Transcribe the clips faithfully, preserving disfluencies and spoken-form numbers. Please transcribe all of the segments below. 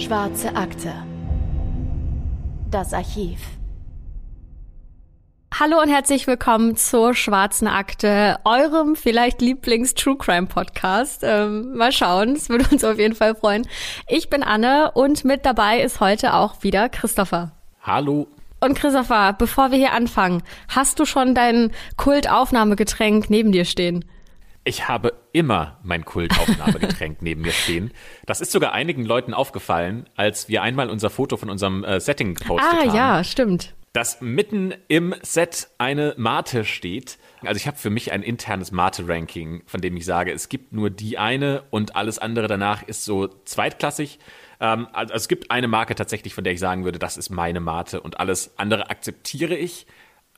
Schwarze Akte. Das Archiv. Hallo und herzlich willkommen zur Schwarzen Akte, eurem vielleicht Lieblings-True-Crime-Podcast. Ähm, mal schauen, es würde uns auf jeden Fall freuen. Ich bin Anne und mit dabei ist heute auch wieder Christopher. Hallo. Und Christopher, bevor wir hier anfangen, hast du schon dein Kultaufnahmegetränk neben dir stehen? Ich habe immer mein Kultaufnahmegetränk neben mir stehen. Das ist sogar einigen Leuten aufgefallen, als wir einmal unser Foto von unserem äh, Setting gepostet ah, haben. Ah ja, stimmt. Dass mitten im Set eine Mate steht. Also ich habe für mich ein internes Mate-Ranking, von dem ich sage, es gibt nur die eine und alles andere danach ist so zweitklassig. Ähm, also es gibt eine Marke tatsächlich, von der ich sagen würde, das ist meine Mate und alles andere akzeptiere ich,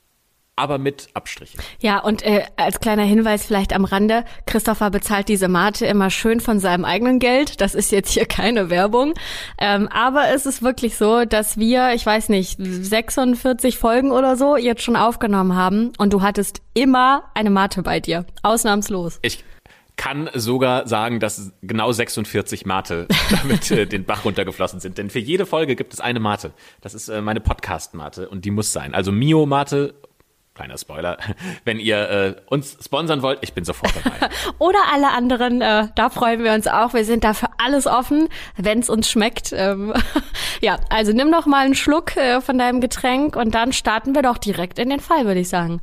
aber mit Abstrichen. Ja, und äh, als kleiner Hinweis vielleicht am Rande, Christopher bezahlt diese Mate immer schön von seinem eigenen Geld. Das ist jetzt hier keine Werbung. Ähm, aber es ist wirklich so, dass wir, ich weiß nicht, sechsundvierzig Folgen oder so jetzt schon aufgenommen haben und du hattest immer eine Mate bei dir. Ausnahmslos. Ich kann sogar sagen, dass genau sechsundvierzig Mate damit äh, den Bach runtergeflossen sind. Denn für jede Folge gibt es eine Mate. Das ist äh, meine Podcast-Mate und die muss sein. Also Mio-Mate. Kleiner Spoiler, wenn ihr äh, uns sponsern wollt, ich bin sofort dabei. Oder alle anderen, äh, da freuen wir uns auch. Wir sind da für alles offen, wenn es uns schmeckt. Ähm, ja, also nimm noch mal einen Schluck äh, von deinem Getränk und dann starten wir doch direkt in den Fall, würde ich sagen.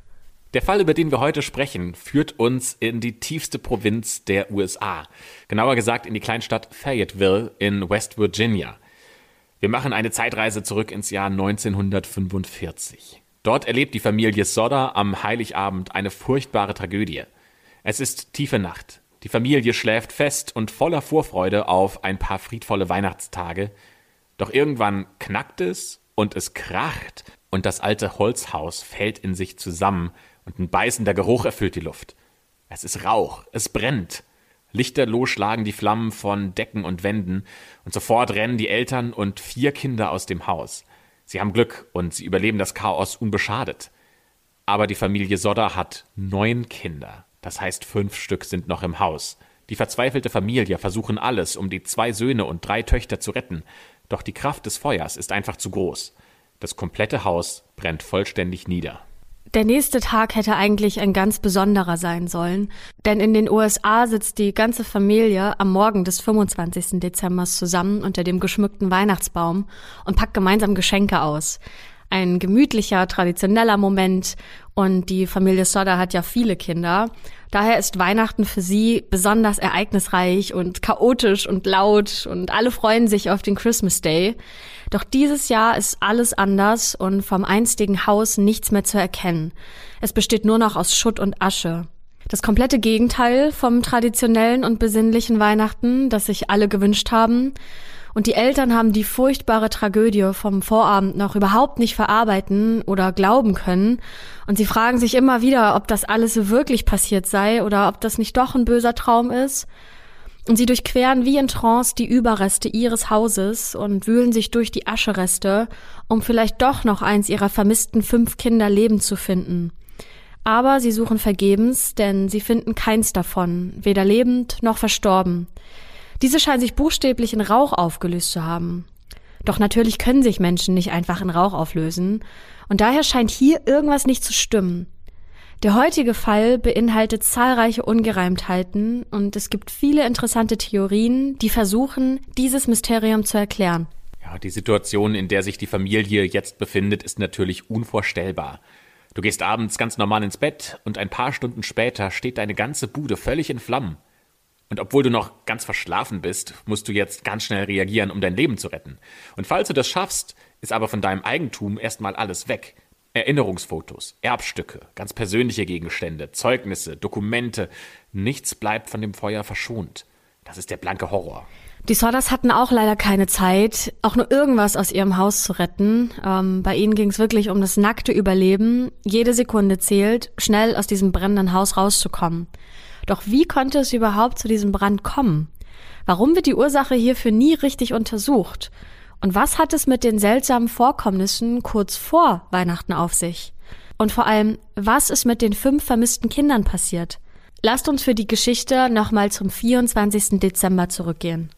Der Fall, über den wir heute sprechen, führt uns in die tiefste Provinz der U S A. Genauer gesagt in die Kleinstadt Fayetteville in West Virginia. Wir machen eine Zeitreise zurück ins Jahr neunzehnhundertfünfundvierzig. Dort erlebt die Familie Sodder am Heiligabend eine furchtbare Tragödie. Es ist tiefe Nacht. Die Familie schläft fest und voller Vorfreude auf ein paar friedvolle Weihnachtstage. Doch irgendwann knackt es und es kracht und das alte Holzhaus fällt in sich zusammen und ein beißender Geruch erfüllt die Luft. Es ist Rauch, es brennt. Lichterloh schlagen die Flammen von Decken und Wänden und sofort rennen die Eltern und vier Kinder aus dem Haus. Sie haben Glück und sie überleben das Chaos unbeschadet. Aber die Familie Sodder hat neun Kinder. Das heißt, fünf Stück sind noch im Haus. Die verzweifelte Familie versuchen alles, um die zwei Söhne und drei Töchter zu retten. Doch die Kraft des Feuers ist einfach zu groß. Das komplette Haus brennt vollständig nieder. Der nächste Tag hätte eigentlich ein ganz besonderer sein sollen, denn in den U S A sitzt die ganze Familie am Morgen des fünfundzwanzigsten Dezember zusammen unter dem geschmückten Weihnachtsbaum und packt gemeinsam Geschenke aus. Ein gemütlicher, traditioneller Moment und die Familie Sodder hat ja viele Kinder. Daher ist Weihnachten für sie besonders ereignisreich und chaotisch und laut und alle freuen sich auf den Christmas Day. Doch dieses Jahr ist alles anders und vom einstigen Haus nichts mehr zu erkennen. Es besteht nur noch aus Schutt und Asche. Das komplette Gegenteil vom traditionellen und besinnlichen Weihnachten, das sich alle gewünscht haben. Und die Eltern haben die furchtbare Tragödie vom Vorabend noch überhaupt nicht verarbeiten oder glauben können. Und sie fragen sich immer wieder, ob das alles wirklich passiert sei oder ob das nicht doch ein böser Traum ist. Und sie durchqueren wie in Trance die Überreste ihres Hauses und wühlen sich durch die Aschereste, um vielleicht doch noch eins ihrer vermissten fünf Kinder lebend zu finden. Aber sie suchen vergebens, denn sie finden keins davon, weder lebend noch verstorben. Diese scheinen sich buchstäblich in Rauch aufgelöst zu haben. Doch natürlich können sich Menschen nicht einfach in Rauch auflösen. Und daher scheint hier irgendwas nicht zu stimmen. Der heutige Fall beinhaltet zahlreiche Ungereimtheiten und es gibt viele interessante Theorien, die versuchen, dieses Mysterium zu erklären. Ja, die Situation, in der sich die Familie jetzt befindet, ist natürlich unvorstellbar. Du gehst abends ganz normal ins Bett und ein paar Stunden später steht deine ganze Bude völlig in Flammen. Und obwohl du noch ganz verschlafen bist, musst du jetzt ganz schnell reagieren, um dein Leben zu retten. Und falls du das schaffst, ist aber von deinem Eigentum erstmal alles weg. Erinnerungsfotos, Erbstücke, ganz persönliche Gegenstände, Zeugnisse, Dokumente. Nichts bleibt von dem Feuer verschont. Das ist der blanke Horror. Die Sodders hatten auch leider keine Zeit, auch nur irgendwas aus ihrem Haus zu retten. Ähm, bei ihnen ging es wirklich um das nackte Überleben. Jede Sekunde zählt, schnell aus diesem brennenden Haus rauszukommen. Doch wie konnte es überhaupt zu diesem Brand kommen? Warum wird die Ursache hierfür nie richtig untersucht? Und was hat es mit den seltsamen Vorkommnissen kurz vor Weihnachten auf sich? Und vor allem, was ist mit den fünf vermissten Kindern passiert? Lasst uns für die Geschichte nochmal zum vierundzwanzigsten Dezember zurückgehen.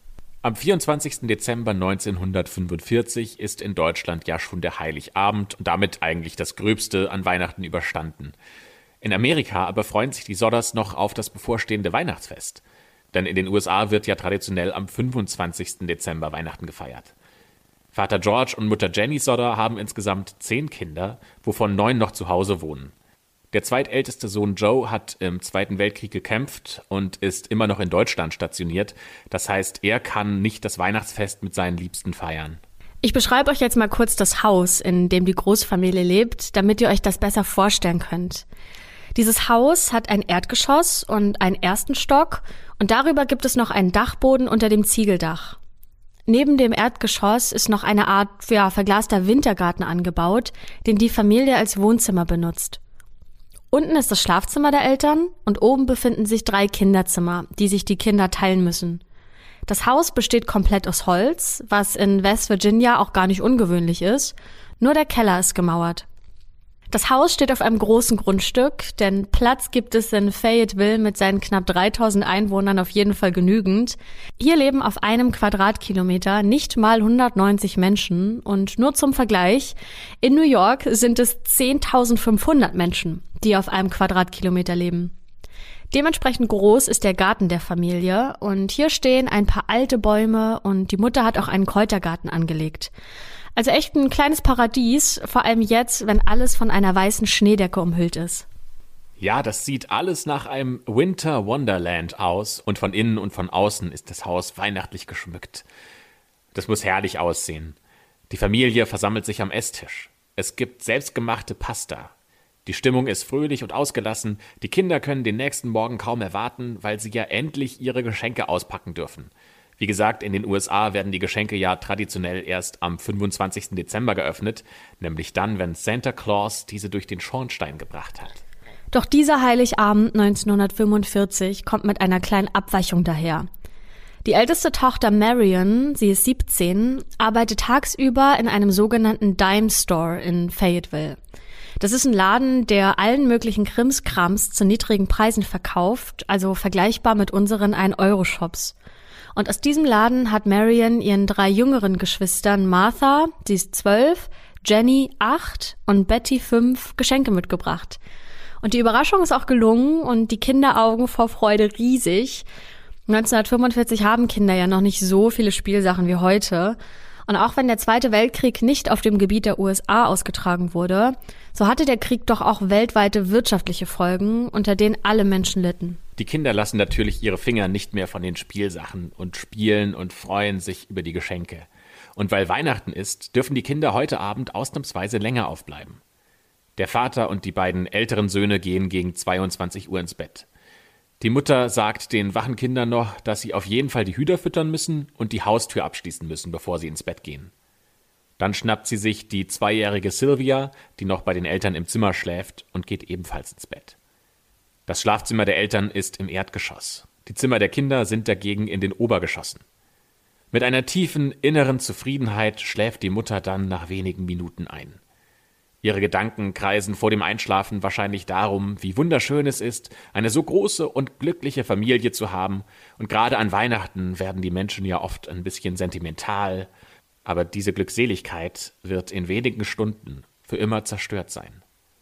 Am vierundzwanzigsten Dezember neunzehnhundertfünfundvierzig ist in Deutschland ja schon der Heiligabend und damit eigentlich das Gröbste an Weihnachten überstanden. In Amerika aber freuen sich die Sodders noch auf das bevorstehende Weihnachtsfest. Denn in den U S A wird ja traditionell am fünfundzwanzigsten Dezember Weihnachten gefeiert. Vater George und Mutter Jenny Sodder haben insgesamt zehn Kinder, wovon neun noch zu Hause wohnen. Der zweitälteste Sohn Joe hat im Zweiten Weltkrieg gekämpft und ist immer noch in Deutschland stationiert. Das heißt, er kann nicht das Weihnachtsfest mit seinen Liebsten feiern. Ich beschreibe euch jetzt mal kurz das Haus, in dem die Großfamilie lebt, damit ihr euch das besser vorstellen könnt. Dieses Haus hat ein Erdgeschoss und einen ersten Stock und darüber gibt es noch einen Dachboden unter dem Ziegeldach. Neben dem Erdgeschoss ist noch eine Art ja, verglaster Wintergarten angebaut, den die Familie als Wohnzimmer benutzt. Unten ist das Schlafzimmer der Eltern und oben befinden sich drei Kinderzimmer, die sich die Kinder teilen müssen. Das Haus besteht komplett aus Holz, was in West Virginia auch gar nicht ungewöhnlich ist. Nur der Keller ist gemauert. Das Haus steht auf einem großen Grundstück, denn Platz gibt es in Fayetteville mit seinen knapp dreitausend Einwohnern auf jeden Fall genügend. Hier leben auf einem Quadratkilometer nicht mal hundertneunzig Menschen und nur zum Vergleich, in New York sind es zehntausendfünfhundert Menschen, die auf einem Quadratkilometer leben. Dementsprechend groß ist der Garten der Familie und hier stehen ein paar alte Bäume und die Mutter hat auch einen Kräutergarten angelegt. Also echt ein kleines Paradies, vor allem jetzt, wenn alles von einer weißen Schneedecke umhüllt ist. Ja, das sieht alles nach einem Winter Wonderland aus und von innen und von außen ist das Haus weihnachtlich geschmückt. Das muss herrlich aussehen. Die Familie versammelt sich am Esstisch. Es gibt selbstgemachte Pasta. Die Stimmung ist fröhlich und ausgelassen. Die Kinder können den nächsten Morgen kaum erwarten, weil sie ja endlich ihre Geschenke auspacken dürfen. Wie gesagt, in den U S A werden die Geschenke ja traditionell erst am fünfundzwanzigsten Dezember geöffnet, nämlich dann, wenn Santa Claus diese durch den Schornstein gebracht hat. Doch dieser Heiligabend neunzehnhundertfünfundvierzig kommt mit einer kleinen Abweichung daher. Die älteste Tochter Marion, sie ist siebzehn, arbeitet tagsüber in einem sogenannten Dime Store in Fayetteville. Das ist ein Laden, der allen möglichen Krimskrams zu niedrigen Preisen verkauft, also vergleichbar mit unseren ein-Euro-Shops. Und aus diesem Laden hat Marion ihren drei jüngeren Geschwistern Martha, sie ist zwölf, Jenny, acht und Betty, fünf, Geschenke mitgebracht. Und die Überraschung ist auch gelungen und die Kinderaugen vor Freude riesig. neunzehnhundertfünfundvierzig haben Kinder ja noch nicht so viele Spielsachen wie heute. Und auch wenn der Zweite Weltkrieg nicht auf dem Gebiet der U S A ausgetragen wurde, so hatte der Krieg doch auch weltweite wirtschaftliche Folgen, unter denen alle Menschen litten. Die Kinder lassen natürlich ihre Finger nicht mehr von den Spielsachen und spielen und freuen sich über die Geschenke. Und weil Weihnachten ist, dürfen die Kinder heute Abend ausnahmsweise länger aufbleiben. Der Vater und die beiden älteren Söhne gehen gegen zweiundzwanzig Uhr ins Bett. Die Mutter sagt den wachen Kindern noch, dass sie auf jeden Fall die Hühner füttern müssen und die Haustür abschließen müssen, bevor sie ins Bett gehen. Dann schnappt sie sich die zweijährige Sylvia, die noch bei den Eltern im Zimmer schläft, und geht ebenfalls ins Bett. Das Schlafzimmer der Eltern ist im Erdgeschoss. Die Zimmer der Kinder sind dagegen in den Obergeschossen. Mit einer tiefen inneren Zufriedenheit schläft die Mutter dann nach wenigen Minuten ein. Ihre Gedanken kreisen vor dem Einschlafen wahrscheinlich darum, wie wunderschön es ist, eine so große und glückliche Familie zu haben. Und gerade an Weihnachten werden die Menschen ja oft ein bisschen sentimental. Aber diese Glückseligkeit wird in wenigen Stunden für immer zerstört sein.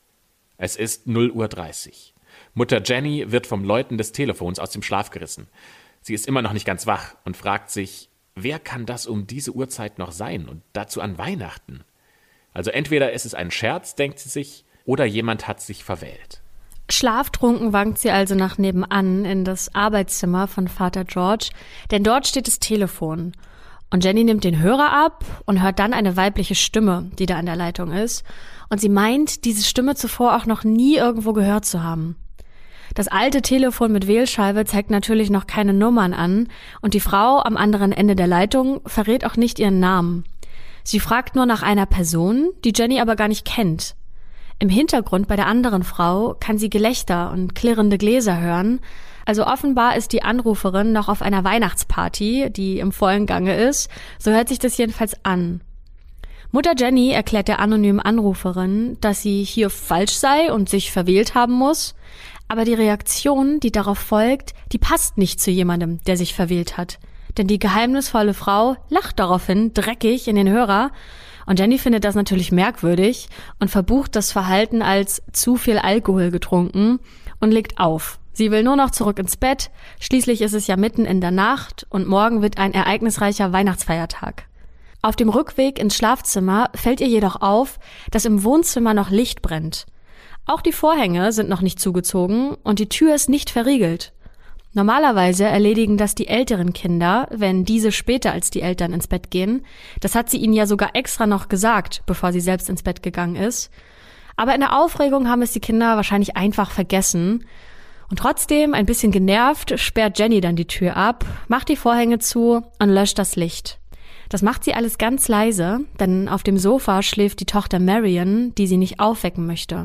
Es ist null Uhr dreißig. Mutter Jenny wird vom Läuten des Telefons aus dem Schlaf gerissen. Sie ist immer noch nicht ganz wach und fragt sich, wer kann das um diese Uhrzeit noch sein und dazu an Weihnachten? Also entweder ist es ein Scherz, denkt sie sich, oder jemand hat sich verwählt. Schlaftrunken wankt sie also nach nebenan in das Arbeitszimmer von Vater George, denn dort steht das Telefon. Und Jenny nimmt den Hörer ab und hört dann eine weibliche Stimme, die da an der Leitung ist. Und sie meint, diese Stimme zuvor auch noch nie irgendwo gehört zu haben. Das alte Telefon mit Wählscheibe zeigt natürlich noch keine Nummern an und die Frau am anderen Ende der Leitung verrät auch nicht ihren Namen. Sie fragt nur nach einer Person, die Jenny aber gar nicht kennt. Im Hintergrund bei der anderen Frau kann sie Gelächter und klirrende Gläser hören. Also offenbar ist die Anruferin noch auf einer Weihnachtsparty, die im vollen Gange ist. So hört sich das jedenfalls an. Mutter Jenny erklärt der anonymen Anruferin, dass sie hier falsch sei und sich verwählt haben muss. Aber die Reaktion, die darauf folgt, die passt nicht zu jemandem, der sich verwählt hat. Denn die geheimnisvolle Frau lacht daraufhin dreckig in den Hörer und Jenny findet das natürlich merkwürdig und verbucht das Verhalten als zu viel Alkohol getrunken und legt auf. Sie will nur noch zurück ins Bett, schließlich ist es ja mitten in der Nacht und morgen wird ein ereignisreicher Weihnachtsfeiertag. Auf dem Rückweg ins Schlafzimmer fällt ihr jedoch auf, dass im Wohnzimmer noch Licht brennt. Auch die Vorhänge sind noch nicht zugezogen und die Tür ist nicht verriegelt. Normalerweise erledigen das die älteren Kinder, wenn diese später als die Eltern ins Bett gehen. Das hat sie ihnen ja sogar extra noch gesagt, bevor sie selbst ins Bett gegangen ist. Aber in der Aufregung haben es die Kinder wahrscheinlich einfach vergessen. Und trotzdem, ein bisschen genervt, sperrt Jenny dann die Tür ab, macht die Vorhänge zu und löscht das Licht. Das macht sie alles ganz leise, denn auf dem Sofa schläft die Tochter Marion, die sie nicht aufwecken möchte.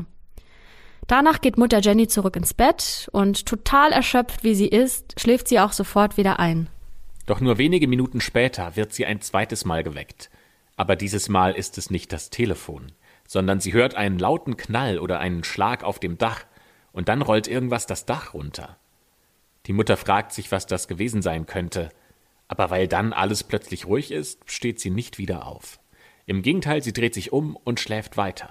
Danach geht Mutter Jenny zurück ins Bett und total erschöpft wie sie ist, schläft sie auch sofort wieder ein. Doch nur wenige Minuten später wird sie ein zweites Mal geweckt. Aber dieses Mal ist es nicht das Telefon, sondern sie hört einen lauten Knall oder einen Schlag auf dem Dach und dann rollt irgendwas das Dach runter. Die Mutter fragt sich, was das gewesen sein könnte, aber weil dann alles plötzlich ruhig ist, steht sie nicht wieder auf. Im Gegenteil, sie dreht sich um und schläft weiter.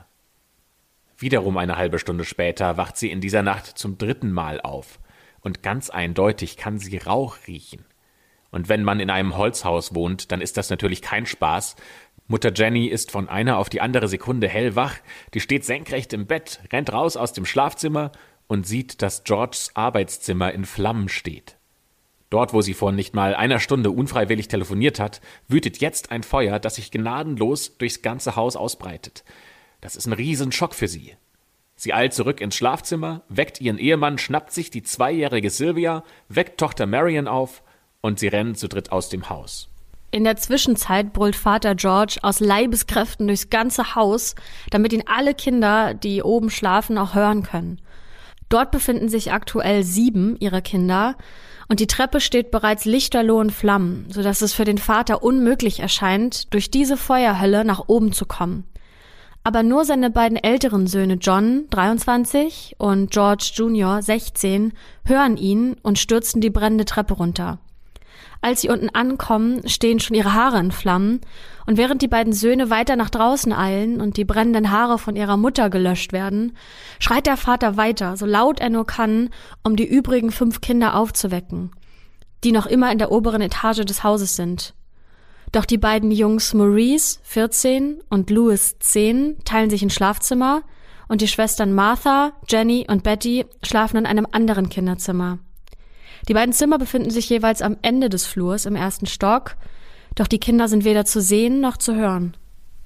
Wiederum eine halbe Stunde später wacht sie in dieser Nacht zum dritten Mal auf und ganz eindeutig kann sie Rauch riechen. Und wenn man in einem Holzhaus wohnt, dann ist das natürlich kein Spaß. Mutter Jenny ist von einer auf die andere Sekunde hellwach, die steht senkrecht im Bett, rennt raus aus dem Schlafzimmer und sieht, dass Georges Arbeitszimmer in Flammen steht. Dort, wo sie vor nicht mal einer Stunde unfreiwillig telefoniert hat, wütet jetzt ein Feuer, das sich gnadenlos durchs ganze Haus ausbreitet. Das ist ein Riesenschock für sie. Sie eilt zurück ins Schlafzimmer, weckt ihren Ehemann, schnappt sich die zweijährige Sylvia, weckt Tochter Marion auf und sie rennen zu dritt aus dem Haus. In der Zwischenzeit brüllt Vater George aus Leibeskräften durchs ganze Haus, damit ihn alle Kinder, die oben schlafen, auch hören können. Dort befinden sich aktuell sieben ihrer Kinder und die Treppe steht bereits lichterloh in Flammen, sodass es für den Vater unmöglich erscheint, durch diese Feuerhölle nach oben zu kommen. Aber nur seine beiden älteren Söhne John, dreiundzwanzig, und George Junior, sechzehn, hören ihn und stürzen die brennende Treppe runter. Als sie unten ankommen, stehen schon ihre Haare in Flammen und während die beiden Söhne weiter nach draußen eilen und die brennenden Haare von ihrer Mutter gelöscht werden, schreit der Vater weiter, so laut er nur kann, um die übrigen fünf Kinder aufzuwecken, die noch immer in der oberen Etage des Hauses sind. Doch die beiden Jungs Maurice, vierzehn, und Louis, zehn, teilen sich ein Schlafzimmer und die Schwestern Martha, Jenny und Betty schlafen in einem anderen Kinderzimmer. Die beiden Zimmer befinden sich jeweils am Ende des Flurs im ersten Stock, doch die Kinder sind weder zu sehen noch zu hören.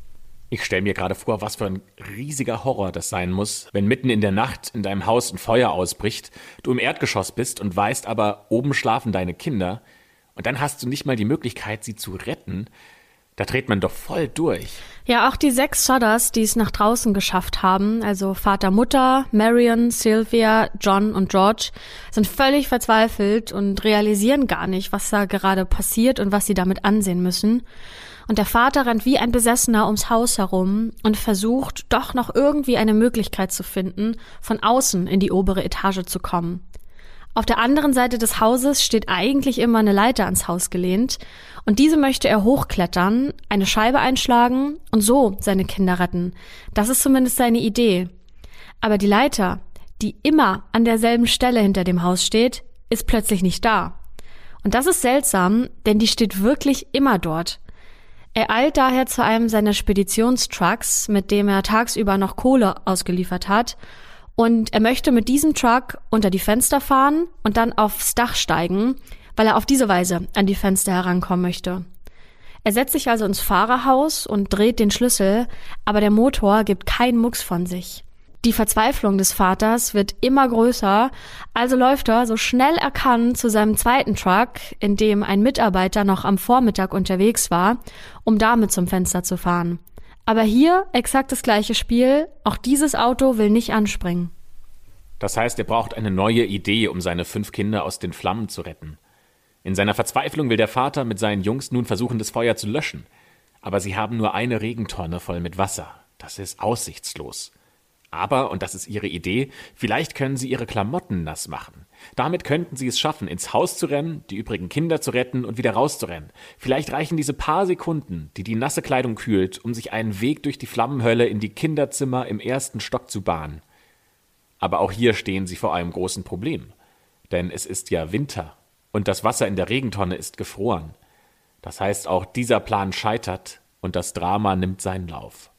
Ich stelle mir gerade vor, was für ein riesiger Horror das sein muss, wenn mitten in der Nacht in deinem Haus ein Feuer ausbricht, du im Erdgeschoss bist und weißt aber, oben schlafen deine Kinder und dann hast du nicht mal die Möglichkeit, sie zu retten. Da dreht man doch voll durch. Ja, auch die sechs Sodders, die es nach draußen geschafft haben, also Vater, Mutter, Marion, Sylvia, John und George, sind völlig verzweifelt und realisieren gar nicht, was da gerade passiert und was sie damit ansehen müssen. Und der Vater rennt wie ein Besessener ums Haus herum und versucht, doch noch irgendwie eine Möglichkeit zu finden, von außen in die obere Etage zu kommen. Auf der anderen Seite des Hauses steht eigentlich immer eine Leiter ans Haus gelehnt und diese möchte er hochklettern, eine Scheibe einschlagen und so seine Kinder retten. Das ist zumindest seine Idee. Aber die Leiter, die immer an derselben Stelle hinter dem Haus steht, ist plötzlich nicht da. Und das ist seltsam, denn die steht wirklich immer dort. Er eilt daher zu einem seiner Speditionstrucks, mit dem er tagsüber noch Kohle ausgeliefert hat, und er möchte mit diesem Truck unter die Fenster fahren und dann aufs Dach steigen, weil er auf diese Weise an die Fenster herankommen möchte. Er setzt sich also ins Fahrerhaus und dreht den Schlüssel, aber der Motor gibt keinen Mucks von sich. Die Verzweiflung des Vaters wird immer größer, also läuft er so schnell er kann zu seinem zweiten Truck, in dem ein Mitarbeiter noch am Vormittag unterwegs war, um damit zum Fenster zu fahren. Aber hier exakt das gleiche Spiel, auch dieses Auto will nicht anspringen. Das heißt, er braucht eine neue Idee, um seine fünf Kinder aus den Flammen zu retten. In seiner Verzweiflung will der Vater mit seinen Jungs nun versuchen, das Feuer zu löschen. Aber sie haben nur eine Regentonne voll mit Wasser. Das ist aussichtslos. Aber, und das ist ihre Idee, vielleicht können sie ihre Klamotten nass machen. Damit könnten sie es schaffen, ins Haus zu rennen, die übrigen Kinder zu retten und wieder rauszurennen. Vielleicht reichen diese paar Sekunden, die die nasse Kleidung kühlt, um sich einen Weg durch die Flammenhölle in die Kinderzimmer im ersten Stock zu bahnen. Aber auch hier stehen sie vor einem großen Problem. Denn es ist ja Winter und das Wasser in der Regentonne ist gefroren. Das heißt, auch dieser Plan scheitert und das Drama nimmt seinen Lauf.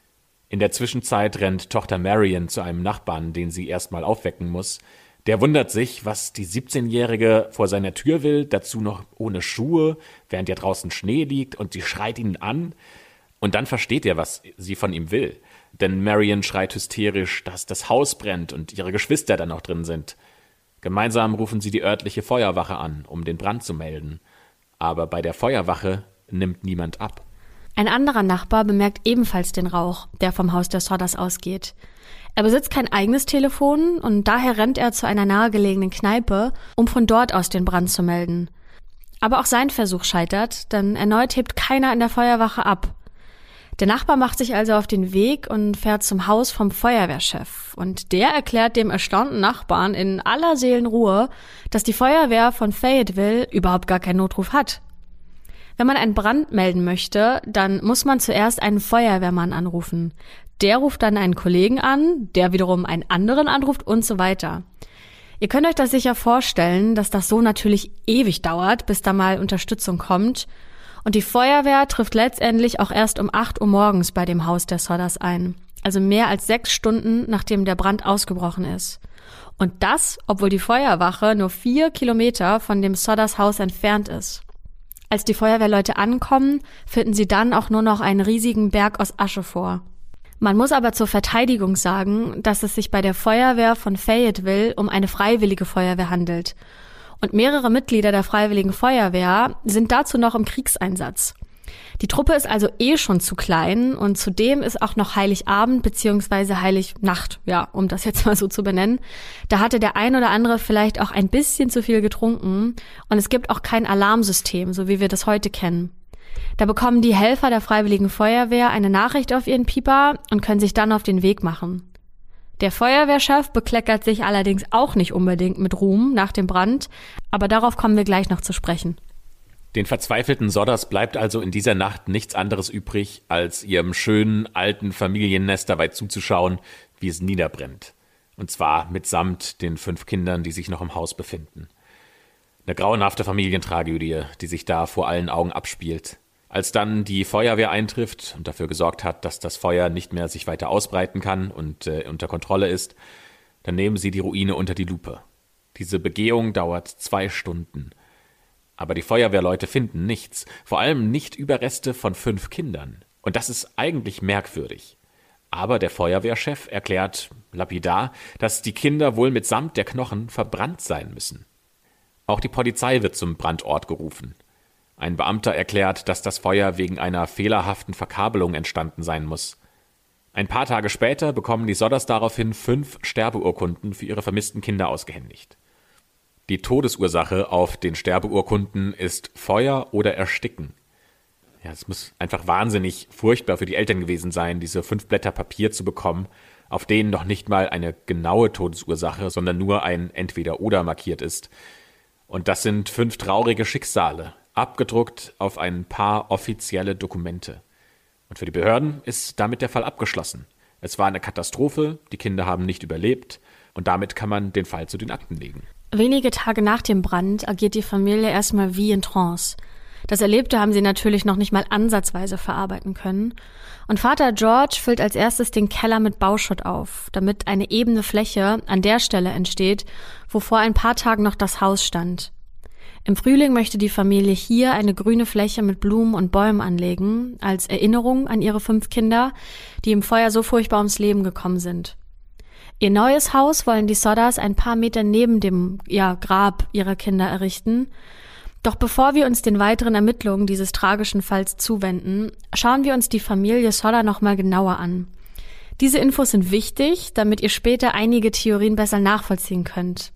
In der Zwischenzeit rennt Tochter Marion zu einem Nachbarn, den sie erstmal aufwecken muss. Der wundert sich, was die siebzehnjährige vor seiner Tür will, dazu noch ohne Schuhe, während ja draußen Schnee liegt, und sie schreit ihn an. Und dann versteht er, was sie von ihm will. Denn Marion schreit hysterisch, dass das Haus brennt und ihre Geschwister dann noch drin sind. Gemeinsam rufen sie die örtliche Feuerwache an, um den Brand zu melden. Aber bei der Feuerwache nimmt niemand ab. Ein anderer Nachbar bemerkt ebenfalls den Rauch, der vom Haus der Sodders ausgeht. Er besitzt kein eigenes Telefon und daher rennt er zu einer nahegelegenen Kneipe, um von dort aus den Brand zu melden. Aber auch sein Versuch scheitert, denn erneut hebt keiner in der Feuerwache ab. Der Nachbar macht sich also auf den Weg und fährt zum Haus vom Feuerwehrchef. Und der erklärt dem erstaunten Nachbarn in aller Seelenruhe, dass die Feuerwehr von Fayetteville überhaupt gar keinen Notruf hat. Wenn man einen Brand melden möchte, dann muss man zuerst einen Feuerwehrmann anrufen. Der ruft dann einen Kollegen an, der wiederum einen anderen anruft und so weiter. Ihr könnt euch das sicher vorstellen, dass das so natürlich ewig dauert, bis da mal Unterstützung kommt. Und die Feuerwehr trifft letztendlich auch erst um acht Uhr morgens bei dem Haus der Sodders ein. Also mehr als sechs Stunden, nachdem der Brand ausgebrochen ist. Und das, obwohl die Feuerwache nur vier Kilometer von dem Sodders Haus entfernt ist. Als die Feuerwehrleute ankommen, finden sie dann auch nur noch einen riesigen Berg aus Asche vor. Man muss aber zur Verteidigung sagen, dass es sich bei der Feuerwehr von Fayetteville um eine freiwillige Feuerwehr handelt. Und mehrere Mitglieder der Freiwilligen Feuerwehr sind dazu noch im Kriegseinsatz. Die Truppe ist also eh schon zu klein und zudem ist auch noch Heiligabend bzw. Heilignacht, ja, um das jetzt mal so zu benennen. Da hatte der ein oder andere vielleicht auch ein bisschen zu viel getrunken und es gibt auch kein Alarmsystem, so wie wir das heute kennen. Da bekommen die Helfer der Freiwilligen Feuerwehr eine Nachricht auf ihren Pieper und können sich dann auf den Weg machen. Der Feuerwehrchef bekleckert sich allerdings auch nicht unbedingt mit Ruhm nach dem Brand, aber darauf kommen wir gleich noch zu sprechen. Den verzweifelten Sodders bleibt also in dieser Nacht nichts anderes übrig, als ihrem schönen, alten Familiennest dabei zuzuschauen, wie es niederbrennt. Und zwar mitsamt den fünf Kindern, die sich noch im Haus befinden. Eine grauenhafte Familientragödie, die sich da vor allen Augen abspielt. Als dann die Feuerwehr eintrifft und dafür gesorgt hat, dass das Feuer nicht mehr sich weiter ausbreiten kann und äh, unter Kontrolle ist, dann nehmen sie die Ruine unter die Lupe. Diese Begehung dauert zwei Stunden. Aber die Feuerwehrleute finden nichts, vor allem nicht Überreste von fünf Kindern. Und das ist eigentlich merkwürdig. Aber der Feuerwehrchef erklärt lapidar, dass die Kinder wohl mitsamt der Knochen verbrannt sein müssen. Auch die Polizei wird zum Brandort gerufen. Ein Beamter erklärt, dass das Feuer wegen einer fehlerhaften Verkabelung entstanden sein muss. Ein paar Tage später bekommen die Sodders daraufhin fünf Sterbeurkunden für ihre vermissten Kinder ausgehändigt. Die Todesursache auf den Sterbeurkunden ist Feuer oder Ersticken. Ja, es muss einfach wahnsinnig furchtbar für die Eltern gewesen sein, diese fünf Blätter Papier zu bekommen, auf denen noch nicht mal eine genaue Todesursache, sondern nur ein Entweder-Oder markiert ist. Und das sind fünf traurige Schicksale, abgedruckt auf ein paar offizielle Dokumente. Und für die Behörden ist damit der Fall abgeschlossen. Es war eine Katastrophe, die Kinder haben nicht überlebt und damit kann man den Fall zu den Akten legen. Wenige Tage nach dem Brand agiert die Familie erstmal wie in Trance. Das Erlebte haben sie natürlich noch nicht mal ansatzweise verarbeiten können. Und Vater George füllt als erstes den Keller mit Bauschutt auf, damit eine ebene Fläche an der Stelle entsteht, wo vor ein paar Tagen noch das Haus stand. Im Frühling möchte die Familie hier eine grüne Fläche mit Blumen und Bäumen anlegen, als Erinnerung an ihre fünf Kinder, die im Feuer so furchtbar ums Leben gekommen sind. Ihr neues Haus wollen die Sodders ein paar Meter neben dem ja, Grab ihrer Kinder errichten. Doch bevor wir uns den weiteren Ermittlungen dieses tragischen Falls zuwenden, schauen wir uns die Familie Sodder noch mal genauer an. Diese Infos sind wichtig, damit ihr später einige Theorien besser nachvollziehen könnt.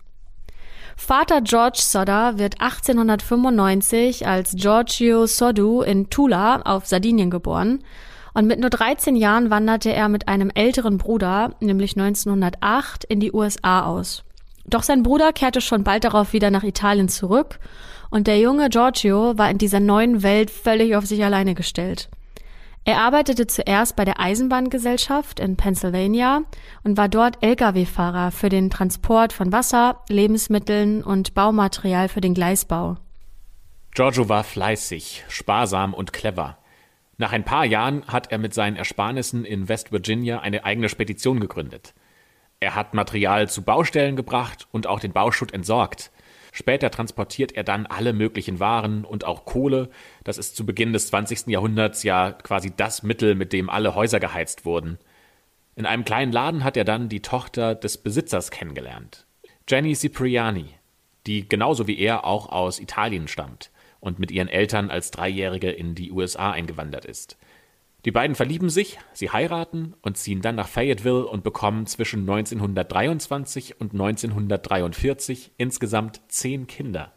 Vater George Sodder wird achtzehnhundertfünfundneunzig als Giorgio Soddu in Tula auf Sardinien geboren. Und mit nur dreizehn Jahren wanderte er mit einem älteren Bruder, nämlich neunzehnhundertacht, in die U S A aus. Doch sein Bruder kehrte schon bald darauf wieder nach Italien zurück und der junge Giorgio war in dieser neuen Welt völlig auf sich alleine gestellt. Er arbeitete zuerst bei der Eisenbahngesellschaft in Pennsylvania und war dort L K W-Fahrer für den Transport von Wasser, Lebensmitteln und Baumaterial für den Gleisbau. Giorgio war fleißig, sparsam und clever. Nach ein paar Jahren hat er mit seinen Ersparnissen in West Virginia eine eigene Spedition gegründet. Er hat Material zu Baustellen gebracht und auch den Bauschutt entsorgt. Später transportiert er dann alle möglichen Waren und auch Kohle. Das ist zu Beginn des zwanzigsten Jahrhunderts ja quasi das Mittel, mit dem alle Häuser geheizt wurden. In einem kleinen Laden hat er dann die Tochter des Besitzers kennengelernt, Jenny Cipriani, die genauso wie er auch aus Italien stammt und mit ihren Eltern als Dreijährige in die U S A eingewandert ist. Die beiden verlieben sich, sie heiraten und ziehen dann nach Fayetteville und bekommen zwischen neunzehnhundertdreiundzwanzig und neunzehnhundertdreiundvierzig insgesamt zehn Kinder.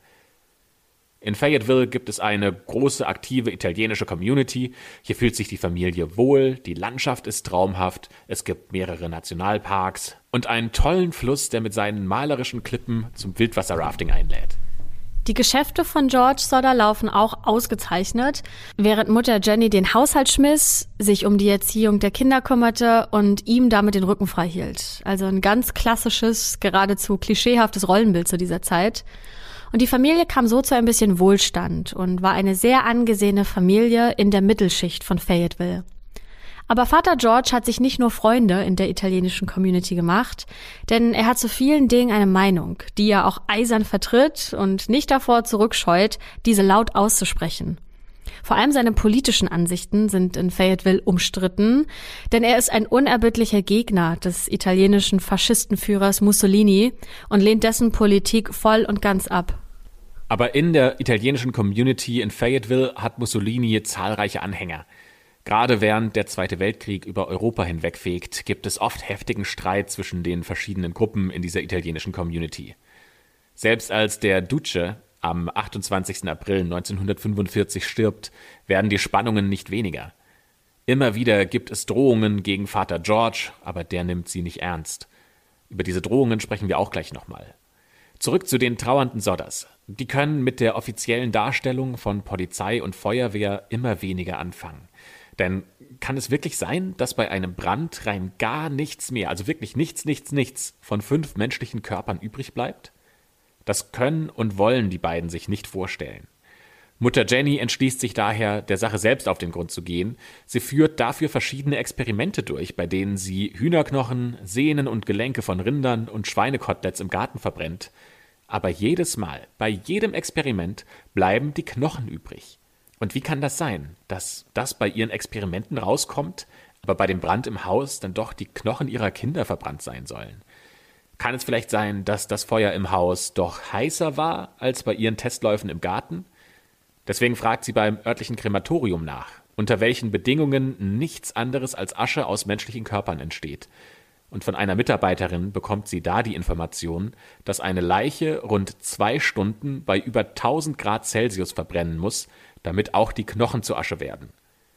In Fayetteville gibt es eine große, aktive italienische Community. Hier fühlt sich die Familie wohl, die Landschaft ist traumhaft, es gibt mehrere Nationalparks und einen tollen Fluss, der mit seinen malerischen Klippen zum Wildwasserrafting einlädt. Die Geschäfte von George Sodder laufen auch ausgezeichnet, während Mutter Jenny den Haushalt schmiss, sich um die Erziehung der Kinder kümmerte und ihm damit den Rücken frei hielt. Also ein ganz klassisches, geradezu klischeehaftes Rollenbild zu dieser Zeit. Und die Familie kam so zu ein bisschen Wohlstand und war eine sehr angesehene Familie in der Mittelschicht von Fayetteville. Aber Vater George hat sich nicht nur Freunde in der italienischen Community gemacht, denn er hat zu vielen Dingen eine Meinung, die er auch eisern vertritt und nicht davor zurückscheut, diese laut auszusprechen. Vor allem seine politischen Ansichten sind in Fayetteville umstritten, denn er ist ein unerbittlicher Gegner des italienischen Faschistenführers Mussolini und lehnt dessen Politik voll und ganz ab. Aber in der italienischen Community in Fayetteville hat Mussolini zahlreiche Anhänger. Gerade während der Zweite Weltkrieg über Europa hinwegfegt, gibt es oft heftigen Streit zwischen den verschiedenen Gruppen in dieser italienischen Community. Selbst als der Duce am achtundzwanzigsten April neunzehnhundertfünfundvierzig stirbt, werden die Spannungen nicht weniger. Immer wieder gibt es Drohungen gegen Vater George, aber der nimmt sie nicht ernst. Über diese Drohungen sprechen wir auch gleich nochmal. Zurück zu den trauernden Sodders. Die können mit der offiziellen Darstellung von Polizei und Feuerwehr immer weniger anfangen. Denn kann es wirklich sein, dass bei einem Brand rein gar nichts mehr, also wirklich nichts, nichts, nichts von fünf menschlichen Körpern übrig bleibt? Das können und wollen die beiden sich nicht vorstellen. Mutter Jenny entschließt sich daher, der Sache selbst auf den Grund zu gehen. Sie führt dafür verschiedene Experimente durch, bei denen sie Hühnerknochen, Sehnen und Gelenke von Rindern und Schweinekoteletts im Garten verbrennt. Aber jedes Mal, bei jedem Experiment, bleiben die Knochen übrig. Und wie kann das sein, dass das bei ihren Experimenten rauskommt, aber bei dem Brand im Haus dann doch die Knochen ihrer Kinder verbrannt sein sollen? Kann es vielleicht sein, dass das Feuer im Haus doch heißer war als bei ihren Testläufen im Garten? Deswegen fragt sie beim örtlichen Krematorium nach, unter welchen Bedingungen nichts anderes als Asche aus menschlichen Körpern entsteht. Und von einer Mitarbeiterin bekommt sie da die Information, dass eine Leiche rund zwei Stunden bei über tausend Grad Celsius verbrennen muss, damit auch die Knochen zu Asche werden.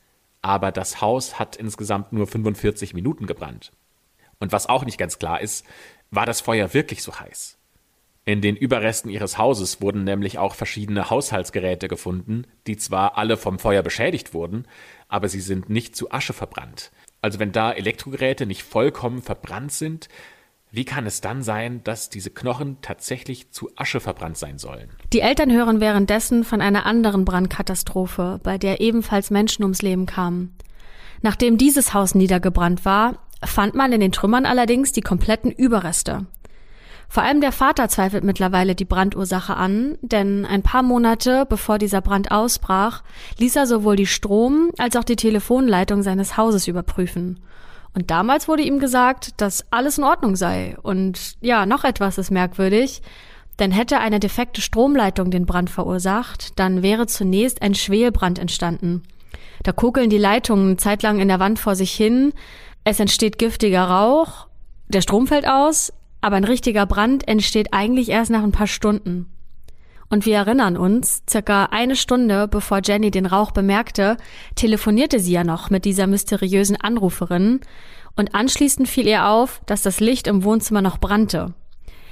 Aber das Haus hat insgesamt nur fünfundvierzig Minuten gebrannt. Und was auch nicht ganz klar ist, war das Feuer wirklich so heiß? In den Überresten ihres Hauses wurden nämlich auch verschiedene Haushaltsgeräte gefunden, die zwar alle vom Feuer beschädigt wurden, aber sie sind nicht zu Asche verbrannt. Also wenn da Elektrogeräte nicht vollkommen verbrannt sind, wie kann es dann sein, dass diese Knochen tatsächlich zu Asche verbrannt sein sollen? Die Eltern hören währenddessen von einer anderen Brandkatastrophe, bei der ebenfalls Menschen ums Leben kamen. Nachdem dieses Haus niedergebrannt war, fand man in den Trümmern allerdings die kompletten Überreste. Vor allem der Vater zweifelt mittlerweile die Brandursache an, denn ein paar Monate bevor dieser Brand ausbrach, ließ er sowohl die Strom- als auch die Telefonleitung seines Hauses überprüfen. Und damals wurde ihm gesagt, dass alles in Ordnung sei. Und ja, noch etwas ist merkwürdig, denn hätte eine defekte Stromleitung den Brand verursacht, dann wäre zunächst ein Schwelbrand entstanden. Da kokeln die Leitungen zeitlang in der Wand vor sich hin, es entsteht giftiger Rauch, der Strom fällt aus, aber ein richtiger Brand entsteht eigentlich erst nach ein paar Stunden. Und wir erinnern uns, circa eine Stunde bevor Jenny den Rauch bemerkte, telefonierte sie ja noch mit dieser mysteriösen Anruferin und anschließend fiel ihr auf, dass das Licht im Wohnzimmer noch brannte.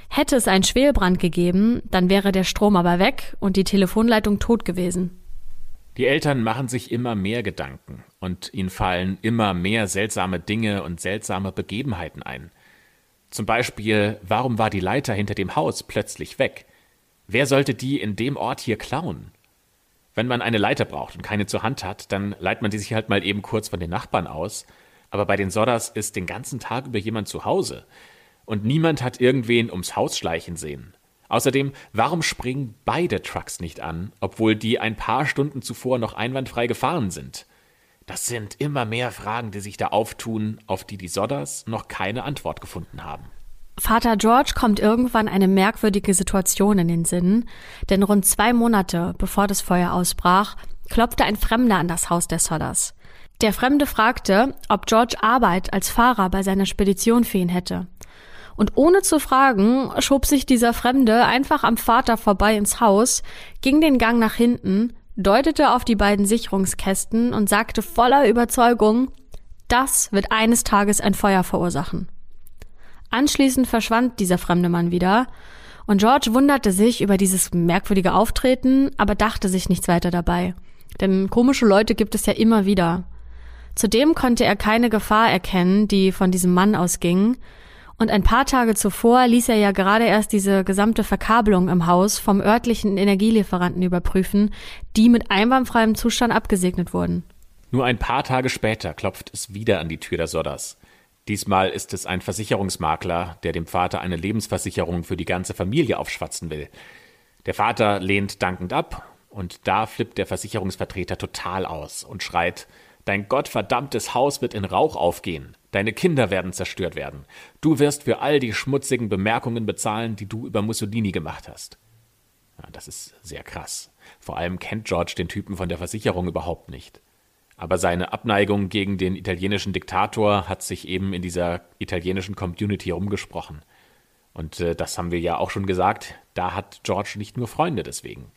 Hätte es einen Schwelbrand gegeben, dann wäre der Strom aber weg und die Telefonleitung tot gewesen. Die Eltern machen sich immer mehr Gedanken und ihnen fallen immer mehr seltsame Dinge und seltsame Begebenheiten ein. Zum Beispiel, warum war die Leiter hinter dem Haus plötzlich weg? Wer sollte die in dem Ort hier klauen? Wenn man eine Leiter braucht und keine zur Hand hat, dann leiht man die sich halt mal eben kurz von den Nachbarn aus. Aber bei den Sodders ist den ganzen Tag über jemand zu Hause. Und niemand hat irgendwen ums Haus schleichen sehen. Außerdem, warum springen beide Trucks nicht an, obwohl die ein paar Stunden zuvor noch einwandfrei gefahren sind? Das sind immer mehr Fragen, die sich da auftun, auf die die Sodders noch keine Antwort gefunden haben. Vater George kommt irgendwann eine merkwürdige Situation in den Sinn, denn rund zwei Monate bevor das Feuer ausbrach, klopfte ein Fremder an das Haus der Sodders. Der Fremde fragte, ob George Arbeit als Fahrer bei seiner Spedition für ihn hätte. Und ohne zu fragen, schob sich dieser Fremde einfach am Vater vorbei ins Haus, ging den Gang nach hinten, deutete auf die beiden Sicherungskästen und sagte voller Überzeugung, das wird eines Tages ein Feuer verursachen. Anschließend verschwand dieser fremde Mann wieder und George wunderte sich über dieses merkwürdige Auftreten, aber dachte sich nichts weiter dabei. Denn komische Leute gibt es ja immer wieder. Zudem konnte er keine Gefahr erkennen, die von diesem Mann ausging. Und ein paar Tage zuvor ließ er ja gerade erst diese gesamte Verkabelung im Haus vom örtlichen Energielieferanten überprüfen, die mit einwandfreiem Zustand abgesegnet wurden. Nur ein paar Tage später klopft es wieder an die Tür der Sodders. Diesmal ist es ein Versicherungsmakler, der dem Vater eine Lebensversicherung für die ganze Familie aufschwatzen will. Der Vater lehnt dankend ab und da flippt der Versicherungsvertreter total aus und schreit: Dein gottverdammtes Haus wird in Rauch aufgehen. Deine Kinder werden zerstört werden. Du wirst für all die schmutzigen Bemerkungen bezahlen, die du über Mussolini gemacht hast. Ja, das ist sehr krass. Vor allem kennt George den Typen von der Versicherung überhaupt nicht. Aber seine Abneigung gegen den italienischen Diktator hat sich eben in dieser italienischen Community rumgesprochen. Und äh, das haben wir ja auch schon gesagt, da hat George nicht nur Freunde deswegen.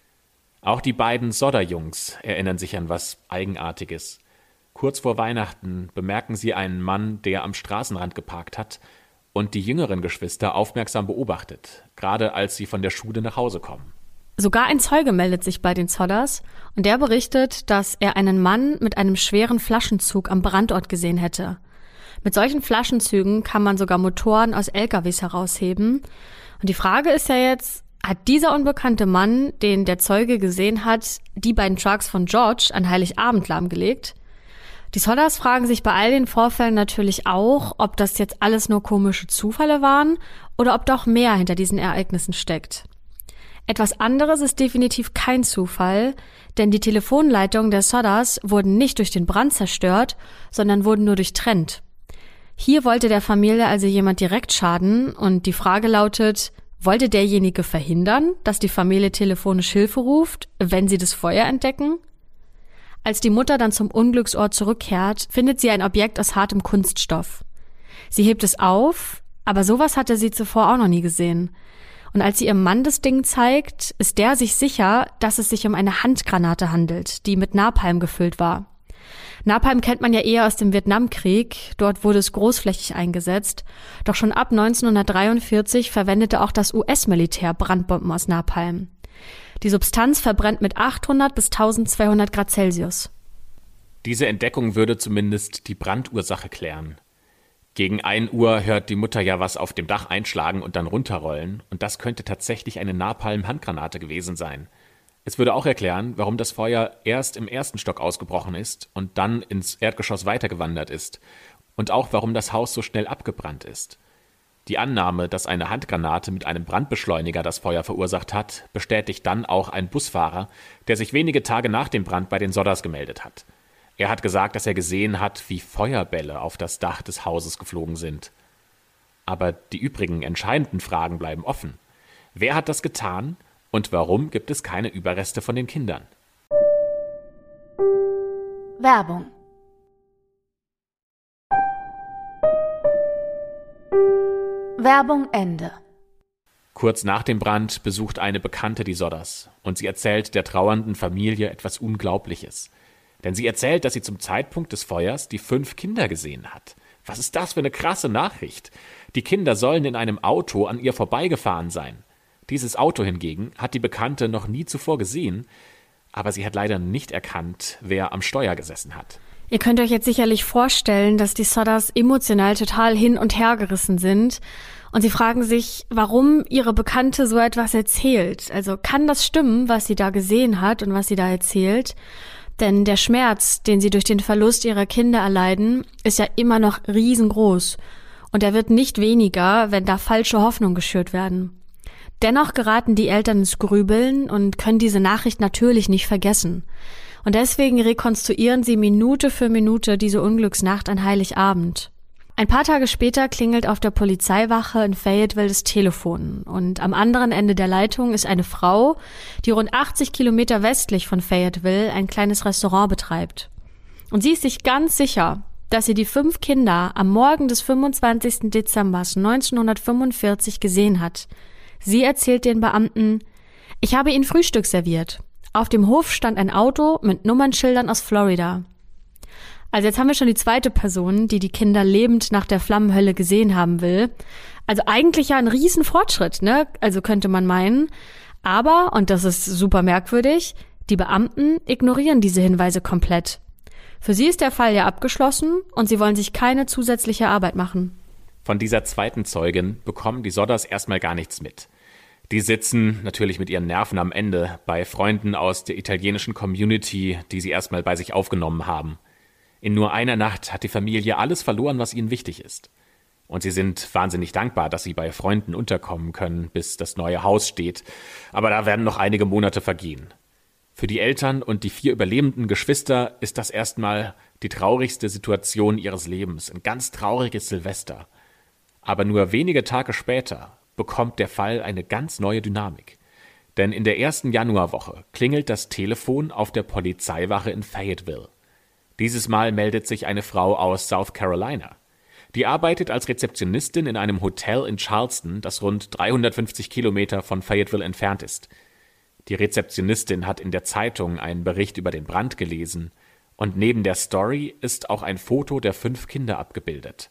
Auch die beiden Sodder-Jungs erinnern sich an was Eigenartiges. Kurz vor Weihnachten bemerken sie einen Mann, der am Straßenrand geparkt hat und die jüngeren Geschwister aufmerksam beobachtet, gerade als sie von der Schule nach Hause kommen. Sogar ein Zeuge meldet sich bei den Sodders und der berichtet, dass er einen Mann mit einem schweren Flaschenzug am Brandort gesehen hätte. Mit solchen Flaschenzügen kann man sogar Motoren aus L K Ws herausheben. Und die Frage ist ja jetzt, hat dieser unbekannte Mann, den der Zeuge gesehen hat, die beiden Trucks von George an Heiligabend lahmgelegt? Die Sodders fragen sich bei all den Vorfällen natürlich auch, ob das jetzt alles nur komische Zufälle waren oder ob doch mehr hinter diesen Ereignissen steckt. Etwas anderes ist definitiv kein Zufall, denn die Telefonleitungen der Sodders wurden nicht durch den Brand zerstört, sondern wurden nur durchtrennt. Hier wollte der Familie also jemand direkt schaden und die Frage lautet, wollte derjenige verhindern, dass die Familie telefonisch Hilfe ruft, wenn sie das Feuer entdecken? Als die Mutter dann zum Unglücksort zurückkehrt, findet sie ein Objekt aus hartem Kunststoff. Sie hebt es auf, aber sowas hatte sie zuvor auch noch nie gesehen. Und als sie ihrem Mann das Ding zeigt, ist der sich sicher, dass es sich um eine Handgranate handelt, die mit Napalm gefüllt war. Napalm kennt man ja eher aus dem Vietnamkrieg, dort wurde es großflächig eingesetzt, doch schon ab neunzehnhundertdreiundvierzig verwendete auch das U S-Militär Brandbomben aus Napalm. Die Substanz verbrennt mit achthundert bis eintausendzweihundert Grad Celsius. Diese Entdeckung würde zumindest die Brandursache klären. Gegen ein Uhr hört die Mutter ja was auf dem Dach einschlagen und dann runterrollen, und das könnte tatsächlich eine Napalm-Handgranate gewesen sein. Es würde auch erklären, warum das Feuer erst im ersten Stock ausgebrochen ist und dann ins Erdgeschoss weitergewandert ist und auch warum das Haus so schnell abgebrannt ist. Die Annahme, dass eine Handgranate mit einem Brandbeschleuniger das Feuer verursacht hat, bestätigt dann auch ein Busfahrer, der sich wenige Tage nach dem Brand bei den Sodders gemeldet hat. Er hat gesagt, dass er gesehen hat, wie Feuerbälle auf das Dach des Hauses geflogen sind. Aber die übrigen entscheidenden Fragen bleiben offen. Wer hat das getan und warum gibt es keine Überreste von den Kindern? Werbung. Werbung Ende. Kurz nach dem Brand besucht eine Bekannte die Sodders und sie erzählt der trauernden Familie etwas Unglaubliches. Denn sie erzählt, dass sie zum Zeitpunkt des Feuers die fünf Kinder gesehen hat. Was ist das für eine krasse Nachricht? Die Kinder sollen in einem Auto an ihr vorbeigefahren sein. Dieses Auto hingegen hat die Bekannte noch nie zuvor gesehen, aber sie hat leider nicht erkannt, wer am Steuer gesessen hat. Ihr könnt euch jetzt sicherlich vorstellen, dass die Sodders emotional total hin und her gerissen sind und sie fragen sich, warum ihre Bekannte so etwas erzählt. Also kann das stimmen, was sie da gesehen hat und was sie da erzählt? Denn der Schmerz, den sie durch den Verlust ihrer Kinder erleiden, ist ja immer noch riesengroß. Und er wird nicht weniger, wenn da falsche Hoffnungen geschürt werden. Dennoch geraten die Eltern ins Grübeln und können diese Nachricht natürlich nicht vergessen. Und deswegen rekonstruieren sie Minute für Minute diese Unglücksnacht an Heiligabend. Ein paar Tage später klingelt auf der Polizeiwache in Fayetteville das Telefon. Und am anderen Ende der Leitung ist eine Frau, die rund achtzig Kilometer westlich von Fayetteville ein kleines Restaurant betreibt. Und sie ist sich ganz sicher, dass sie die fünf Kinder am Morgen des fünfundzwanzigsten Dezember neunzehnhundertfünfundvierzig gesehen hat. Sie erzählt den Beamten, ich habe ihnen Frühstück serviert. Auf dem Hof stand ein Auto mit Nummernschildern aus Florida. Also jetzt haben wir schon die zweite Person, die die Kinder lebend nach der Flammenhölle gesehen haben will. Also eigentlich ja ein Riesenfortschritt, ne? Also könnte man meinen. Aber, und das ist super merkwürdig, die Beamten ignorieren diese Hinweise komplett. Für sie ist der Fall ja abgeschlossen und sie wollen sich keine zusätzliche Arbeit machen. Von dieser zweiten Zeugin bekommen die Sodders erstmal gar nichts mit. Die sitzen natürlich mit ihren Nerven am Ende bei Freunden aus der italienischen Community, die sie erstmal bei sich aufgenommen haben. In nur einer Nacht hat die Familie alles verloren, was ihnen wichtig ist. Und sie sind wahnsinnig dankbar, dass sie bei Freunden unterkommen können, bis das neue Haus steht. Aber da werden noch einige Monate vergehen. Für die Eltern und die vier überlebenden Geschwister ist das erstmal die traurigste Situation ihres Lebens, ein ganz trauriges Silvester. Aber nur wenige Tage später bekommt der Fall eine ganz neue Dynamik. Denn in der ersten Januarwoche klingelt das Telefon auf der Polizeiwache in Fayetteville. Dieses Mal meldet sich eine Frau aus South Carolina. Die arbeitet als Rezeptionistin in einem Hotel in Charleston, das rund dreihundertfünfzig Kilometer von Fayetteville entfernt ist. Die Rezeptionistin hat in der Zeitung einen Bericht über den Brand gelesen und neben der Story ist auch ein Foto der fünf Kinder abgebildet.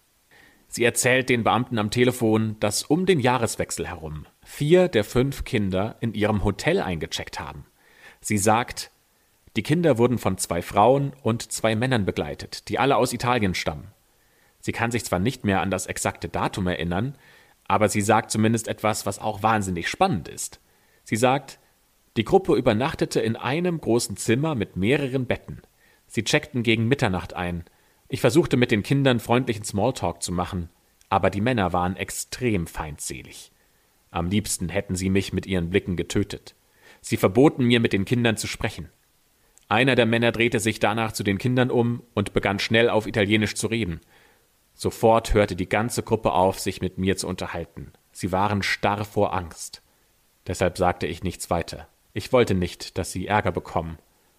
Sie erzählt den Beamten am Telefon, dass um den Jahreswechsel herum vier der fünf Kinder in ihrem Hotel eingecheckt haben. Sie sagt, die Kinder wurden von zwei Frauen und zwei Männern begleitet, die alle aus Italien stammen. Sie kann sich zwar nicht mehr an das exakte Datum erinnern, aber sie sagt zumindest etwas, was auch wahnsinnig spannend ist. Sie sagt, die Gruppe übernachtete in einem großen Zimmer mit mehreren Betten. Sie checkten gegen Mitternacht ein. Ich versuchte mit den Kindern freundlichen Smalltalk zu machen, aber die Männer waren extrem feindselig. Am liebsten hätten sie mich mit ihren Blicken getötet. Sie verboten mir, mit den Kindern zu sprechen. Einer der Männer drehte sich danach zu den Kindern um und begann schnell auf Italienisch zu reden. Sofort hörte die ganze Gruppe auf, sich mit mir zu unterhalten. Sie waren starr vor Angst. Deshalb sagte ich nichts weiter. Ich wollte nicht, dass sie Ärger bekommen.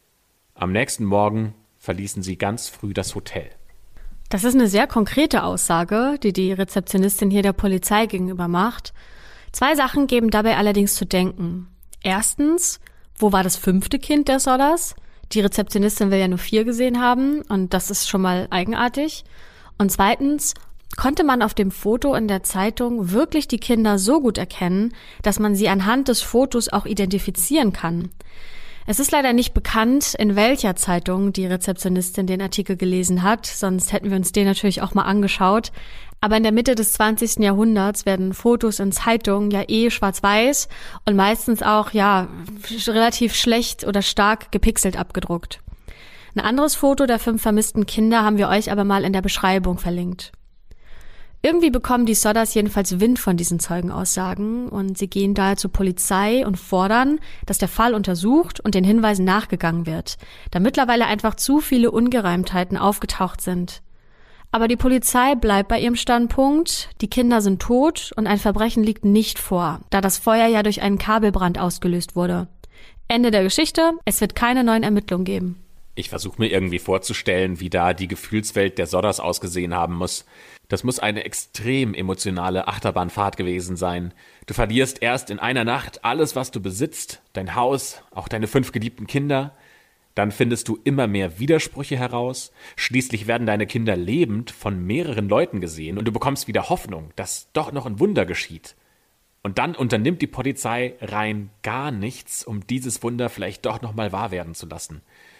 Am nächsten Morgen verließen sie ganz früh das Hotel. Das ist eine sehr konkrete Aussage, die die Rezeptionistin hier der Polizei gegenüber macht. Zwei Sachen geben dabei allerdings zu denken. Erstens, wo war das fünfte Kind der Sodders? Die Rezeptionistin will ja nur vier gesehen haben und das ist schon mal eigenartig. Und zweitens, konnte man auf dem Foto in der Zeitung wirklich die Kinder so gut erkennen, dass man sie anhand des Fotos auch identifizieren kann? Es ist leider nicht bekannt, in welcher Zeitung die Rezeptionistin den Artikel gelesen hat, sonst hätten wir uns den natürlich auch mal angeschaut. Aber in der Mitte des zwanzigsten Jahrhunderts werden Fotos in Zeitungen ja eh schwarz-weiß und meistens auch ja relativ schlecht oder stark gepixelt abgedruckt. Ein anderes Foto der fünf vermissten Kinder haben wir euch aber mal in der Beschreibung verlinkt. Irgendwie bekommen die Sodders jedenfalls Wind von diesen Zeugenaussagen und sie gehen daher zur Polizei und fordern, dass der Fall untersucht und den Hinweisen nachgegangen wird, da mittlerweile einfach zu viele Ungereimtheiten aufgetaucht sind. Aber die Polizei bleibt bei ihrem Standpunkt, die Kinder sind tot und ein Verbrechen liegt nicht vor, da das Feuer ja durch einen Kabelbrand ausgelöst wurde. Ende der Geschichte, es wird keine neuen Ermittlungen geben. Ich versuche mir irgendwie vorzustellen, wie da die Gefühlswelt der Sodders ausgesehen haben muss. Das muss eine extrem emotionale Achterbahnfahrt gewesen sein. Du verlierst erst in einer Nacht alles, was du besitzt, dein Haus, auch deine fünf geliebten Kinder. Dann findest du immer mehr Widersprüche heraus. Schließlich werden deine Kinder lebend von mehreren Leuten gesehen und du bekommst wieder Hoffnung, dass doch noch ein Wunder geschieht. Und dann unternimmt die Polizei rein gar nichts, um dieses Wunder vielleicht doch noch mal wahr werden zu lassen.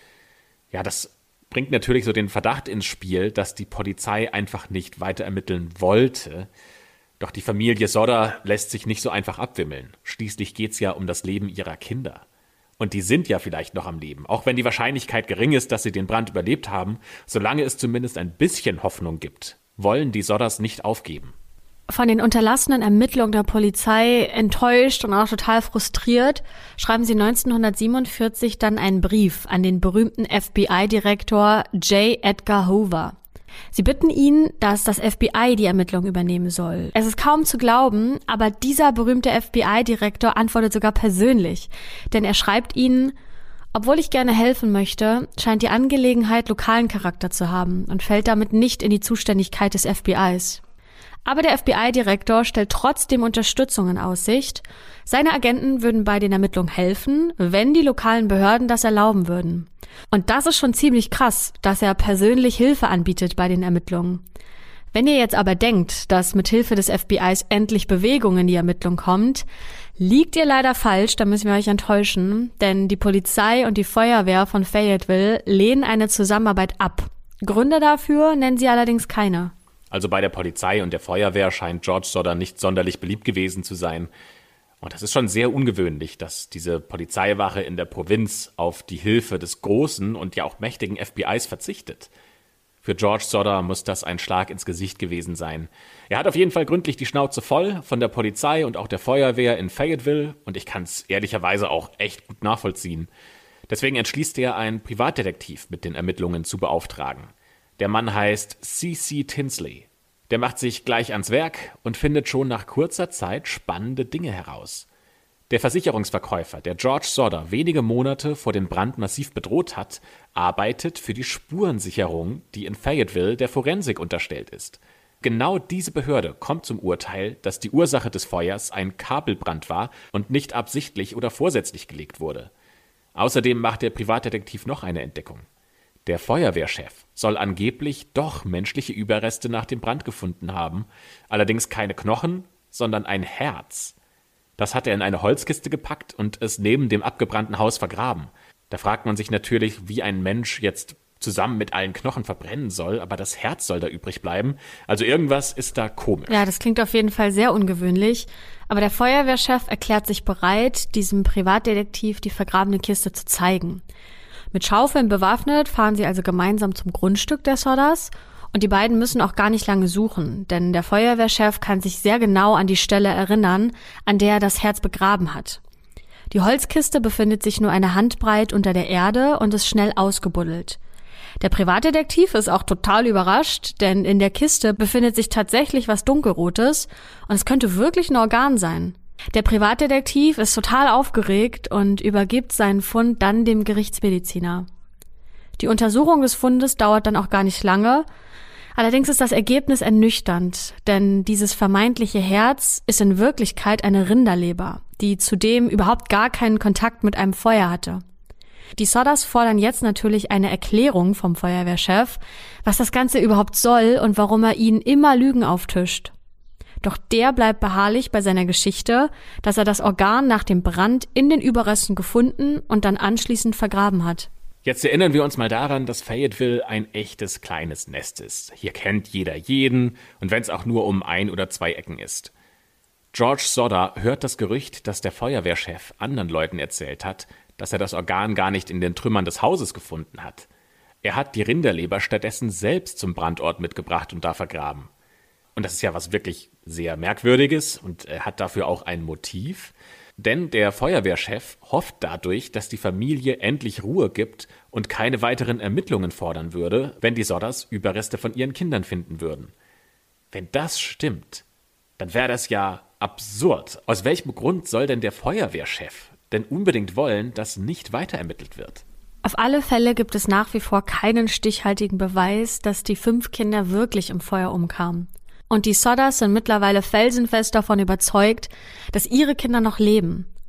Ja, das bringt natürlich so den Verdacht ins Spiel, dass die Polizei einfach nicht weiter ermitteln wollte. Doch die Familie Sodder lässt sich nicht so einfach abwimmeln. Schließlich geht's ja um das Leben ihrer Kinder. Und die sind ja vielleicht noch am Leben, auch wenn die Wahrscheinlichkeit gering ist, dass sie den Brand überlebt haben. Solange es zumindest ein bisschen Hoffnung gibt, wollen die Sodders nicht aufgeben. Von den unterlassenen Ermittlungen der Polizei enttäuscht und auch total frustriert, schreiben sie neunzehnhundertsiebenundvierzig dann einen Brief an den berühmten F B I-Direktor J. Edgar Hoover. Sie bitten ihn, dass das F B I die Ermittlungen übernehmen soll. Es ist kaum zu glauben, aber dieser berühmte F B I-Direktor antwortet sogar persönlich. Denn er schreibt ihnen: Obwohl ich gerne helfen möchte, scheint die Angelegenheit lokalen Charakter zu haben und fällt damit nicht in die Zuständigkeit des F B Is. Aber der F B I-Direktor stellt trotzdem Unterstützung in Aussicht. Seine Agenten würden bei den Ermittlungen helfen, wenn die lokalen Behörden das erlauben würden. Und das ist schon ziemlich krass, dass er persönlich Hilfe anbietet bei den Ermittlungen. Wenn ihr jetzt aber denkt, dass mit Hilfe des F B Is endlich Bewegung in die Ermittlung kommt, liegt ihr leider falsch, da müssen wir euch enttäuschen, denn die Polizei und die Feuerwehr von Fayetteville lehnen eine Zusammenarbeit ab. Gründe dafür nennen sie allerdings keine. Also bei der Polizei und der Feuerwehr scheint George Sodder nicht sonderlich beliebt gewesen zu sein. Und das ist schon sehr ungewöhnlich, dass diese Polizeiwache in der Provinz auf die Hilfe des großen und ja auch mächtigen F B Is verzichtet. Für George Sodder muss das ein Schlag ins Gesicht gewesen sein. Er hat auf jeden Fall gründlich die Schnauze voll von der Polizei und auch der Feuerwehr in Fayetteville und ich kann es ehrlicherweise auch echt gut nachvollziehen. Deswegen entschließt er, einen Privatdetektiv mit den Ermittlungen zu beauftragen. Der Mann heißt C C Tinsley. Der macht sich gleich ans Werk und findet schon nach kurzer Zeit spannende Dinge heraus. Der Versicherungsverkäufer, der George Sodder wenige Monate vor dem Brand massiv bedroht hat, arbeitet für die Spurensicherung, die in Fayetteville der Forensik unterstellt ist. Genau diese Behörde kommt zum Urteil, dass die Ursache des Feuers ein Kabelbrand war und nicht absichtlich oder vorsätzlich gelegt wurde. Außerdem macht der Privatdetektiv noch eine Entdeckung. Der Feuerwehrchef soll angeblich doch menschliche Überreste nach dem Brand gefunden haben, allerdings keine Knochen, sondern ein Herz. Das hat er in eine Holzkiste gepackt und es neben dem abgebrannten Haus vergraben. Da fragt man sich natürlich, wie ein Mensch jetzt zusammen mit allen Knochen verbrennen soll, aber das Herz soll da übrig bleiben. Also irgendwas ist da komisch. Ja, das klingt auf jeden Fall sehr ungewöhnlich. Aber der Feuerwehrchef erklärt sich bereit, diesem Privatdetektiv die vergrabene Kiste zu zeigen. Mit Schaufeln bewaffnet fahren sie also gemeinsam zum Grundstück der Sodders und die beiden müssen auch gar nicht lange suchen, denn der Feuerwehrchef kann sich sehr genau an die Stelle erinnern, an der er das Herz begraben hat. Die Holzkiste befindet sich nur eine Handbreit unter der Erde und ist schnell ausgebuddelt. Der Privatdetektiv ist auch total überrascht, denn in der Kiste befindet sich tatsächlich was Dunkelrotes und es könnte wirklich ein Organ sein. Der Privatdetektiv ist total aufgeregt und übergibt seinen Fund dann dem Gerichtsmediziner. Die Untersuchung des Fundes dauert dann auch gar nicht lange. Allerdings ist das Ergebnis ernüchternd, denn dieses vermeintliche Herz ist in Wirklichkeit eine Rinderleber, die zudem überhaupt gar keinen Kontakt mit einem Feuer hatte. Die Sodders fordern jetzt natürlich eine Erklärung vom Feuerwehrchef, was das Ganze überhaupt soll und warum er ihnen immer Lügen auftischt. Doch der bleibt beharrlich bei seiner Geschichte, dass er das Organ nach dem Brand in den Überresten gefunden und dann anschließend vergraben hat. Jetzt erinnern wir uns mal daran, dass Fayetteville ein echtes kleines Nest ist. Hier kennt jeder jeden und wenn es auch nur um ein oder zwei Ecken ist. George Sodder hört das Gerücht, das der Feuerwehrchef anderen Leuten erzählt hat, dass er das Organ gar nicht in den Trümmern des Hauses gefunden hat. Er hat die Rinderleber stattdessen selbst zum Brandort mitgebracht und da vergraben. Und das ist ja was wirklich sehr Merkwürdiges und er hat dafür auch ein Motiv. Denn der Feuerwehrchef hofft dadurch, dass die Familie endlich Ruhe gibt und keine weiteren Ermittlungen fordern würde, wenn die Sodders Überreste von ihren Kindern finden würden. Wenn das stimmt, dann wäre das ja absurd. Aus welchem Grund soll denn der Feuerwehrchef denn unbedingt wollen, dass nicht weiterermittelt wird? Auf alle Fälle gibt es nach wie vor keinen stichhaltigen Beweis, dass die fünf Kinder wirklich im Feuer umkamen. Und die Sodders sind mittlerweile felsenfest davon überzeugt, dass ihre Kinder noch leben.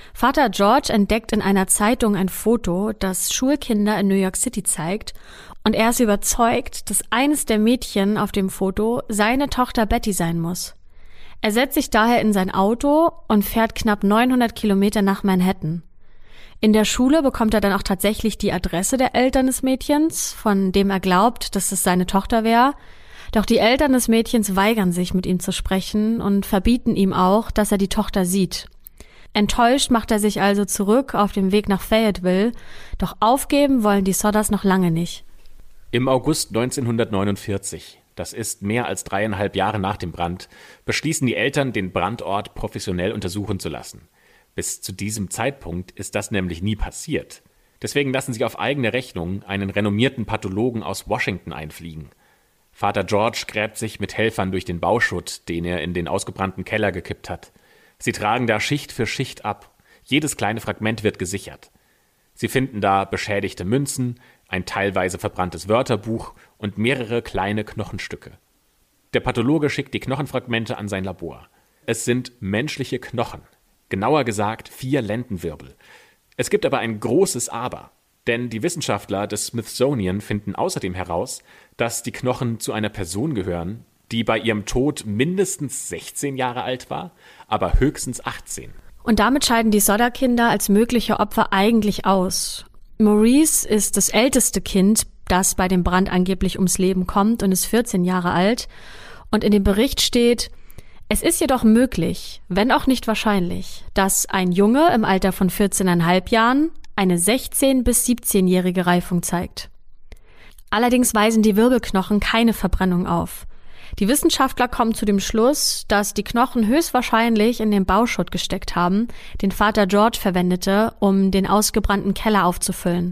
Vater George entdeckt in einer Zeitung ein Foto, das Schulkinder in New York City zeigt, und er ist überzeugt, dass eines der Mädchen auf dem Foto seine Tochter Betty sein muss. Er setzt sich daher in sein Auto und fährt knapp neunhundert Kilometer nach Manhattan. In der Schule bekommt er dann auch tatsächlich die Adresse der Eltern des Mädchens, von dem er glaubt, dass es seine Tochter wäre. Doch die Eltern des Mädchens weigern sich, mit ihm zu sprechen und verbieten ihm auch, dass er die Tochter sieht. Enttäuscht macht er sich also zurück auf dem Weg nach Fayetteville, doch aufgeben wollen die Sodders noch lange nicht. Im August neunzehnhundertneunundvierzig, das ist mehr als dreieinhalb Jahre nach dem Brand, beschließen die Eltern, den Brandort professionell untersuchen zu lassen. Bis zu diesem Zeitpunkt ist das nämlich nie passiert. Deswegen lassen sie auf eigene Rechnung einen renommierten Pathologen aus Washington einfliegen. Vater George gräbt sich mit Helfern durch den Bauschutt, den er in den ausgebrannten Keller gekippt hat. Sie tragen da Schicht für Schicht ab. Jedes kleine Fragment wird gesichert. Sie finden da beschädigte Münzen, ein teilweise verbranntes Wörterbuch und mehrere kleine Knochenstücke. Der Pathologe schickt die Knochenfragmente an sein Labor. Es sind menschliche Knochen. Genauer gesagt vier Lendenwirbel. Es gibt aber ein großes Aber. Denn die Wissenschaftler des Smithsonian finden außerdem heraus, dass die Knochen zu einer Person gehören, die bei ihrem Tod mindestens sechzehn Jahre alt war, aber höchstens achtzehn. Und damit scheiden die Sodder-Kinder als mögliche Opfer eigentlich aus. Maurice ist das älteste Kind, das bei dem Brand angeblich ums Leben kommt und ist vierzehn Jahre alt. Und in dem Bericht steht: Es ist jedoch möglich, wenn auch nicht wahrscheinlich, dass ein Junge im Alter von vierzehneinhalb Jahren eine sechzehn- bis siebzehnjährige Reifung zeigt. Allerdings weisen die Wirbelknochen keine Verbrennung auf. Die Wissenschaftler kommen zu dem Schluss, dass die Knochen höchstwahrscheinlich in den Bauschutt gesteckt haben, den Vater George verwendete, um den ausgebrannten Keller aufzufüllen.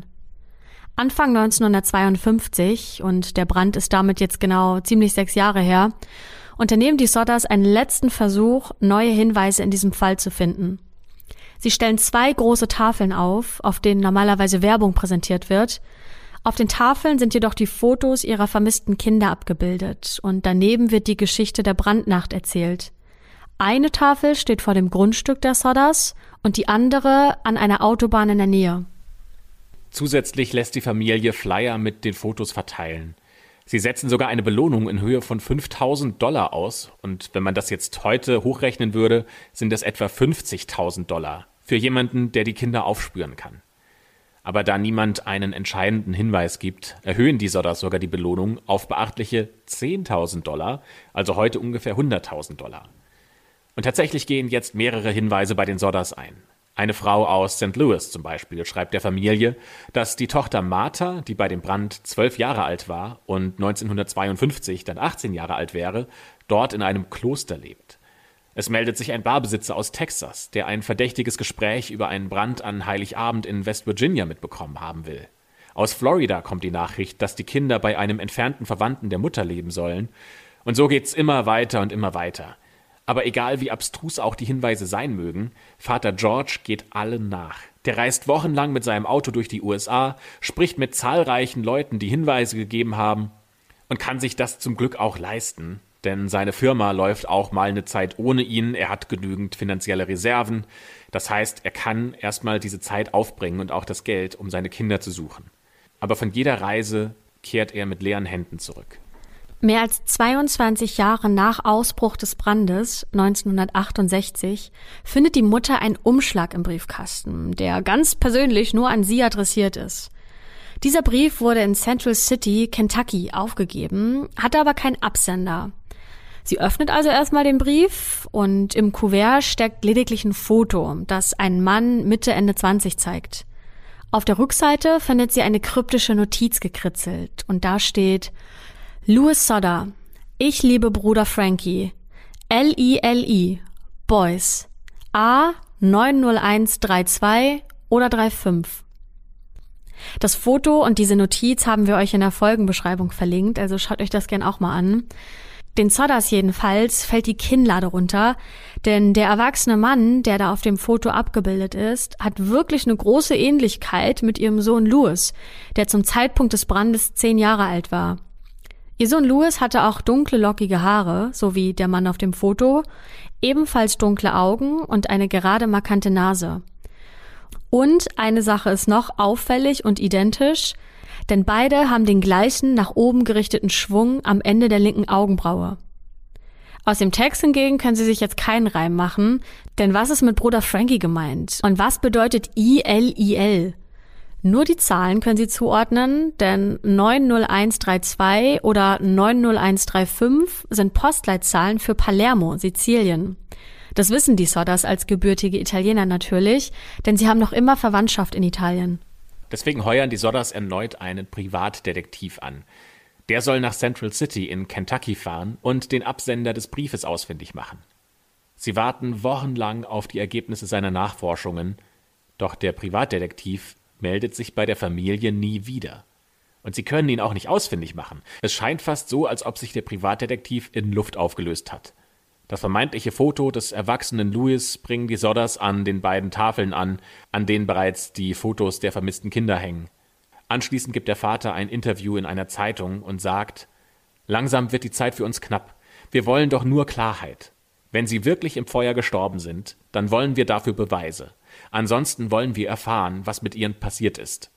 Anfang neunzehnhundertzweiundfünfzig, und der Brand ist damit jetzt genau ziemlich sechs Jahre her, unternehmen die Sodders einen letzten Versuch, neue Hinweise in diesem Fall zu finden. Sie stellen zwei große Tafeln auf, auf denen normalerweise Werbung präsentiert wird. Auf den Tafeln sind jedoch die Fotos ihrer vermissten Kinder abgebildet und daneben wird die Geschichte der Brandnacht erzählt. Eine Tafel steht vor dem Grundstück der Sodders und die andere an einer Autobahn in der Nähe. Zusätzlich lässt die Familie Flyer mit den Fotos verteilen. Sie setzen sogar eine Belohnung in Höhe von fünftausend Dollar aus. Und wenn man das jetzt heute hochrechnen würde, sind es etwa fünfzigtausend Dollar für jemanden, der die Kinder aufspüren kann. Aber da niemand einen entscheidenden Hinweis gibt, erhöhen die Sodders sogar die Belohnung auf beachtliche zehntausend Dollar, also heute ungefähr hunderttausend Dollar. Und tatsächlich gehen jetzt mehrere Hinweise bei den Sodders ein. Eine Frau aus Sankt Louis zum Beispiel schreibt der Familie, dass die Tochter Martha, die bei dem Brand zwölf Jahre alt war und neunzehnhundertzweiundfünfzig dann achtzehn Jahre alt wäre, dort in einem Kloster lebt. Es meldet sich ein Barbesitzer aus Texas, der ein verdächtiges Gespräch über einen Brand an Heiligabend in West Virginia mitbekommen haben will. Aus Florida kommt die Nachricht, dass die Kinder bei einem entfernten Verwandten der Mutter leben sollen. Und so geht's immer weiter und immer weiter. Aber egal wie abstrus auch die Hinweise sein mögen, Vater George geht allen nach. Der reist wochenlang mit seinem Auto durch die U S A, spricht mit zahlreichen Leuten, die Hinweise gegeben haben und kann sich das zum Glück auch leisten. Denn seine Firma läuft auch mal eine Zeit ohne ihn, er hat genügend finanzielle Reserven. Das heißt, er kann erstmal diese Zeit aufbringen und auch das Geld, um seine Kinder zu suchen. Aber von jeder Reise kehrt er mit leeren Händen zurück. Mehr als zweiundzwanzig Jahre nach Ausbruch des Brandes, neunzehnhundertachtundsechzig, findet die Mutter einen Umschlag im Briefkasten, der ganz persönlich nur an sie adressiert ist. Dieser Brief wurde in Central City, Kentucky, aufgegeben, hatte aber keinen Absender. Sie öffnet also erstmal den Brief und im Kuvert steckt lediglich ein Foto, das einen Mann Mitte, Ende zwanzig zeigt. Auf der Rückseite findet sie eine kryptische Notiz gekritzelt und da steht: Louis Sodder, ich liebe Bruder Frankie, L I L I, Boys, A neun null eins drei zwei oder drei fünf. Das Foto und diese Notiz haben wir euch in der Folgenbeschreibung verlinkt, also schaut euch das gern auch mal an. Den Sodders jedenfalls fällt die Kinnlade runter, denn der erwachsene Mann, der da auf dem Foto abgebildet ist, hat wirklich eine große Ähnlichkeit mit ihrem Sohn Louis, der zum Zeitpunkt des Brandes zehn Jahre alt war. Ihr Sohn Louis hatte auch dunkle, lockige Haare, so wie der Mann auf dem Foto, ebenfalls dunkle Augen und eine gerade markante Nase. Und eine Sache ist noch auffällig und identisch, denn beide haben den gleichen nach oben gerichteten Schwung am Ende der linken Augenbraue. Aus dem Text hingegen können Sie sich jetzt keinen Reim machen, denn was ist mit Bruder Frankie gemeint? Und was bedeutet I L I L? Nur die Zahlen können Sie zuordnen, denn neun null eins drei zwei oder neun null eins drei fünf sind Postleitzahlen für Palermo, Sizilien. Das wissen die Sodders als gebürtige Italiener natürlich, denn sie haben noch immer Verwandtschaft in Italien. Deswegen heuern die Sodders erneut einen Privatdetektiv an. Der soll nach Central City in Kentucky fahren und den Absender des Briefes ausfindig machen. Sie warten wochenlang auf die Ergebnisse seiner Nachforschungen, doch der Privatdetektiv meldet sich bei der Familie nie wieder. Und sie können ihn auch nicht ausfindig machen. Es scheint fast so, als ob sich der Privatdetektiv in Luft aufgelöst hat. Das vermeintliche Foto des erwachsenen Louis bringen die Sodders an den beiden Tafeln an, an denen bereits die Fotos der vermissten Kinder hängen. Anschließend gibt der Vater ein Interview in einer Zeitung und sagt: Langsam wird die Zeit für uns knapp. Wir wollen doch nur Klarheit. Wenn sie wirklich im Feuer gestorben sind, dann wollen wir dafür Beweise. Ansonsten wollen wir erfahren, was mit ihnen passiert ist.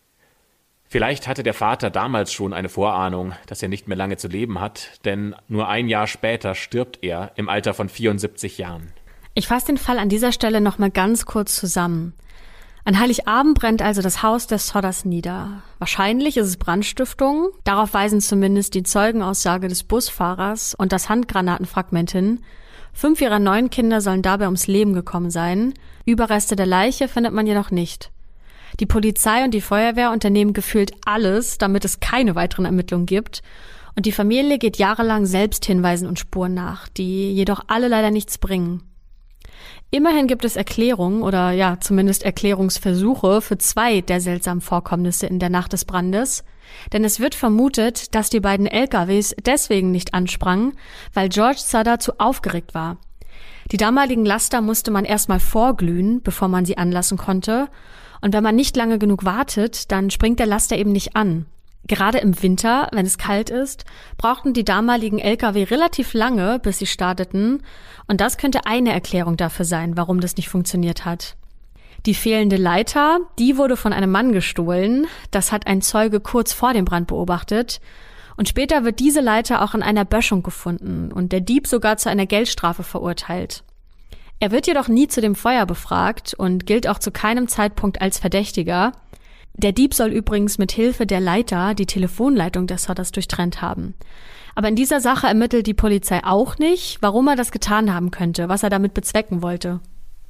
Vielleicht hatte der Vater damals schon eine Vorahnung, dass er nicht mehr lange zu leben hat, denn nur ein Jahr später stirbt er im Alter von vierundsiebzig Jahren. Ich fasse den Fall an dieser Stelle noch mal ganz kurz zusammen. An Heiligabend brennt also das Haus der Sodders nieder. Wahrscheinlich ist es Brandstiftung, darauf weisen zumindest die Zeugenaussage des Busfahrers und das Handgranatenfragment hin. Fünf ihrer neun Kinder sollen dabei ums Leben gekommen sein. Überreste der Leiche findet man jedoch nicht. Die Polizei und die Feuerwehr unternehmen gefühlt alles, damit es keine weiteren Ermittlungen gibt. Und die Familie geht jahrelang selbst Hinweisen und Spuren nach, die jedoch alle leider nichts bringen. Immerhin gibt es Erklärungen oder ja zumindest Erklärungsversuche für zwei der seltsamen Vorkommnisse in der Nacht des Brandes. Denn es wird vermutet, dass die beiden L K Ws deswegen nicht ansprangen, weil George Sodder zu aufgeregt war. Die damaligen Laster musste man erstmal vorglühen, bevor man sie anlassen konnte. Und wenn man nicht lange genug wartet, dann springt der Laster eben nicht an. Gerade im Winter, wenn es kalt ist, brauchten die damaligen L K W relativ lange, bis sie starteten. Und das könnte eine Erklärung dafür sein, warum das nicht funktioniert hat. Die fehlende Leiter, die wurde von einem Mann gestohlen. Das hat ein Zeuge kurz vor dem Brand beobachtet. Und später wird diese Leiter auch in einer Böschung gefunden und der Dieb sogar zu einer Geldstrafe verurteilt. Er wird jedoch nie zu dem Feuer befragt und gilt auch zu keinem Zeitpunkt als Verdächtiger. Der Dieb soll übrigens mit Hilfe der Leiter die Telefonleitung der Sodders durchtrennt haben. Aber in dieser Sache ermittelt die Polizei auch nicht, warum er das getan haben könnte, was er damit bezwecken wollte.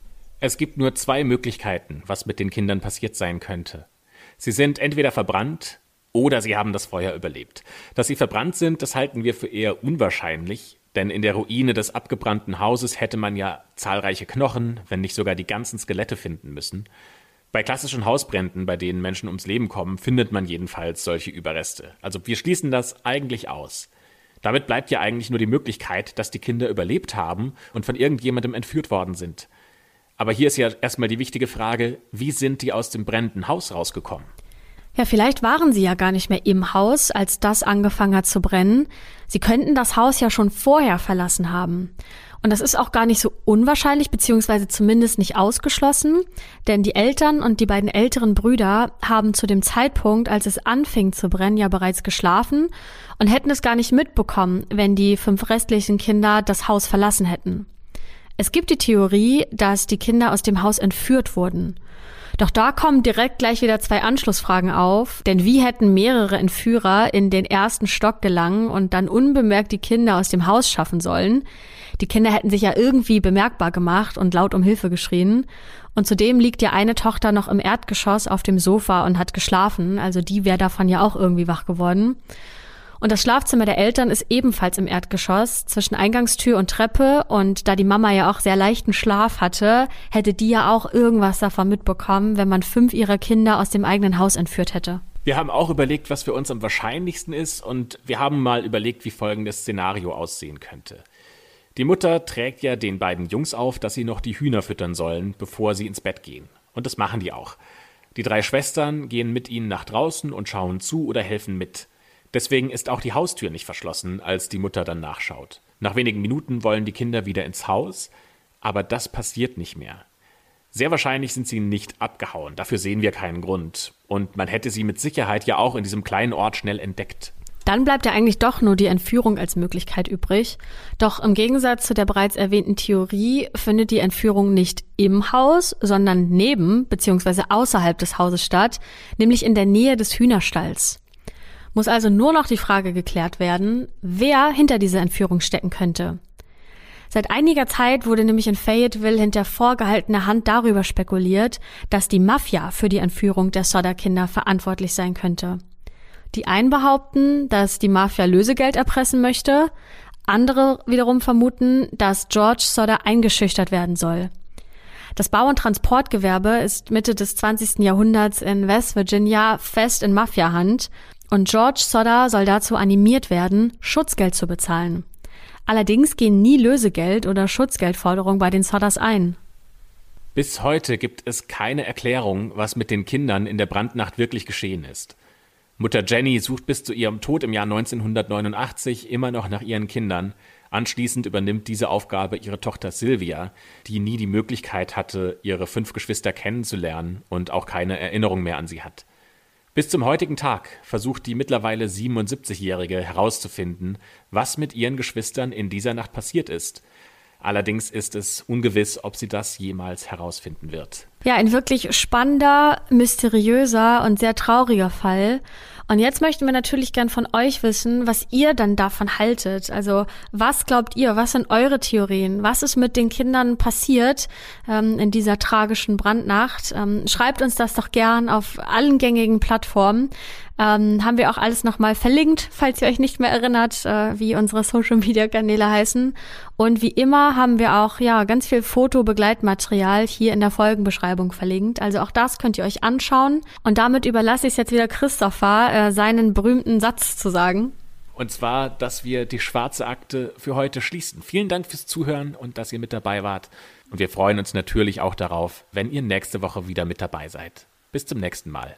Es gibt nur zwei Möglichkeiten, was mit den Kindern passiert sein könnte. Sie sind entweder verbrannt oder sie haben das Feuer überlebt. Dass sie verbrannt sind, das halten wir für eher unwahrscheinlich, denn in der Ruine des abgebrannten Hauses hätte man ja zahlreiche Knochen, wenn nicht sogar die ganzen Skelette finden müssen. Bei klassischen Hausbränden, bei denen Menschen ums Leben kommen, findet man jedenfalls solche Überreste. Also wir schließen das eigentlich aus. Damit bleibt ja eigentlich nur die Möglichkeit, dass die Kinder überlebt haben und von irgendjemandem entführt worden sind. Aber hier ist ja erstmal die wichtige Frage, wie sind die aus dem brennenden Haus rausgekommen? Ja, vielleicht waren sie ja gar nicht mehr im Haus, als das angefangen hat zu brennen. Sie könnten das Haus ja schon vorher verlassen haben. Und das ist auch gar nicht so unwahrscheinlich, beziehungsweise zumindest nicht ausgeschlossen, denn die Eltern und die beiden älteren Brüder haben zu dem Zeitpunkt, als es anfing zu brennen, ja bereits geschlafen und hätten es gar nicht mitbekommen, wenn die fünf restlichen Kinder das Haus verlassen hätten. Es gibt die Theorie, dass die Kinder aus dem Haus entführt wurden. Doch da kommen direkt gleich wieder zwei Anschlussfragen auf, denn wie hätten mehrere Entführer in den ersten Stock gelangen und dann unbemerkt die Kinder aus dem Haus schaffen sollen? Die Kinder hätten sich ja irgendwie bemerkbar gemacht und laut um Hilfe geschrien. Und zudem liegt ja eine Tochter noch im Erdgeschoss auf dem Sofa und hat geschlafen, also die wäre davon ja auch irgendwie wach geworden. Und das Schlafzimmer der Eltern ist ebenfalls im Erdgeschoss, zwischen Eingangstür und Treppe. Und da die Mama ja auch sehr leichten Schlaf hatte, hätte die ja auch irgendwas davon mitbekommen, wenn man fünf ihrer Kinder aus dem eigenen Haus entführt hätte. Wir haben auch überlegt, was für uns am wahrscheinlichsten ist. Und wir haben mal überlegt, wie folgendes Szenario aussehen könnte. Die Mutter trägt ja den beiden Jungs auf, dass sie noch die Hühner füttern sollen, bevor sie ins Bett gehen. Und das machen die auch. Die drei Schwestern gehen mit ihnen nach draußen und schauen zu oder helfen mit. Deswegen ist auch die Haustür nicht verschlossen, als die Mutter dann nachschaut. Nach wenigen Minuten wollen die Kinder wieder ins Haus, aber das passiert nicht mehr. Sehr wahrscheinlich sind sie nicht abgehauen, dafür sehen wir keinen Grund. Und man hätte sie mit Sicherheit ja auch in diesem kleinen Ort schnell entdeckt. Dann bleibt ja eigentlich doch nur die Entführung als Möglichkeit übrig. Doch im Gegensatz zu der bereits erwähnten Theorie findet die Entführung nicht im Haus, sondern neben bzw. außerhalb des Hauses statt, nämlich in der Nähe des Hühnerstalls. Muss also nur noch die Frage geklärt werden, wer hinter dieser Entführung stecken könnte. Seit einiger Zeit wurde nämlich in Fayetteville hinter vorgehaltener Hand darüber spekuliert, dass die Mafia für die Entführung der Sodder-Kinder verantwortlich sein könnte. Die einen behaupten, dass die Mafia Lösegeld erpressen möchte, andere wiederum vermuten, dass George Sodder eingeschüchtert werden soll. Das Bau- und Transportgewerbe ist Mitte des zwanzigsten Jahrhunderts in West Virginia fest in Mafia-Hand und George Sodder soll dazu animiert werden, Schutzgeld zu bezahlen. Allerdings gehen nie Lösegeld oder Schutzgeldforderungen bei den Sodders ein. Bis heute gibt es keine Erklärung, was mit den Kindern in der Brandnacht wirklich geschehen ist. Mutter Jenny sucht bis zu ihrem Tod im Jahr neunzehnhundertneunundachtzig immer noch nach ihren Kindern. Anschließend übernimmt diese Aufgabe ihre Tochter Sylvia, die nie die Möglichkeit hatte, ihre fünf Geschwister kennenzulernen und auch keine Erinnerung mehr an sie hat. Bis zum heutigen Tag versucht die mittlerweile siebenundsiebzigjährige herauszufinden, was mit ihren Geschwistern in dieser Nacht passiert ist. Allerdings ist es ungewiss, ob sie das jemals herausfinden wird. Ja, ein wirklich spannender, mysteriöser und sehr trauriger Fall. Und jetzt möchten wir natürlich gern von euch wissen, was ihr dann davon haltet. Also was glaubt ihr, was sind eure Theorien? Was ist mit den Kindern passiert ähm, in dieser tragischen Brandnacht? Ähm, schreibt uns das doch gern auf allen gängigen Plattformen. Ähm, haben wir auch alles nochmal verlinkt, falls ihr euch nicht mehr erinnert, äh, wie unsere Social-Media-Kanäle heißen. Und wie immer haben wir auch ja ganz viel Foto-Begleitmaterial hier in der Folgenbeschreibung verlinkt. Also auch das könnt ihr euch anschauen. Und damit überlasse ich es jetzt wieder Christopher, äh, seinen berühmten Satz zu sagen. Und zwar, dass wir die schwarze Akte für heute schließen. Vielen Dank fürs Zuhören und dass ihr mit dabei wart. Und wir freuen uns natürlich auch darauf, wenn ihr nächste Woche wieder mit dabei seid. Bis zum nächsten Mal.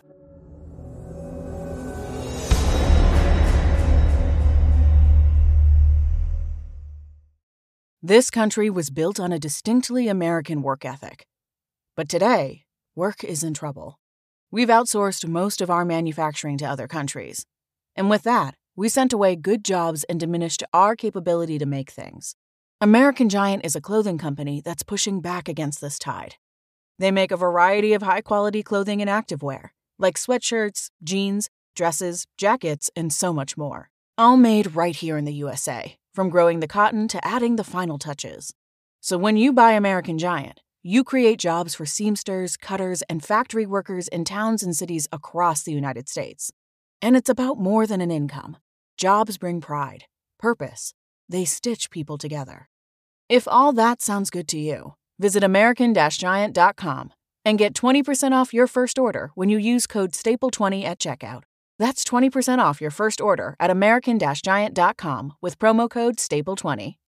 This country was built on a distinctly American work ethic. But today, work is in trouble. We've outsourced most of our manufacturing to other countries. And with that, we sent away good jobs and diminished our capability to make things. American Giant is a clothing company that's pushing back against this tide. They make a variety of high-quality clothing and activewear, like sweatshirts, jeans, dresses, jackets, and so much more. All made right here in the U S A. From growing the cotton to adding the final touches. So when you buy American Giant, you create jobs for seamsters, cutters, and factory workers in towns and cities across the United States. And it's about more than an income. Jobs bring pride, purpose. They stitch people together. If all that sounds good to you, visit American Giant dot com and get twenty percent off your first order when you use code staple twenty at checkout. That's twenty percent off your first order at American Giant dot com with promo code staple twenty.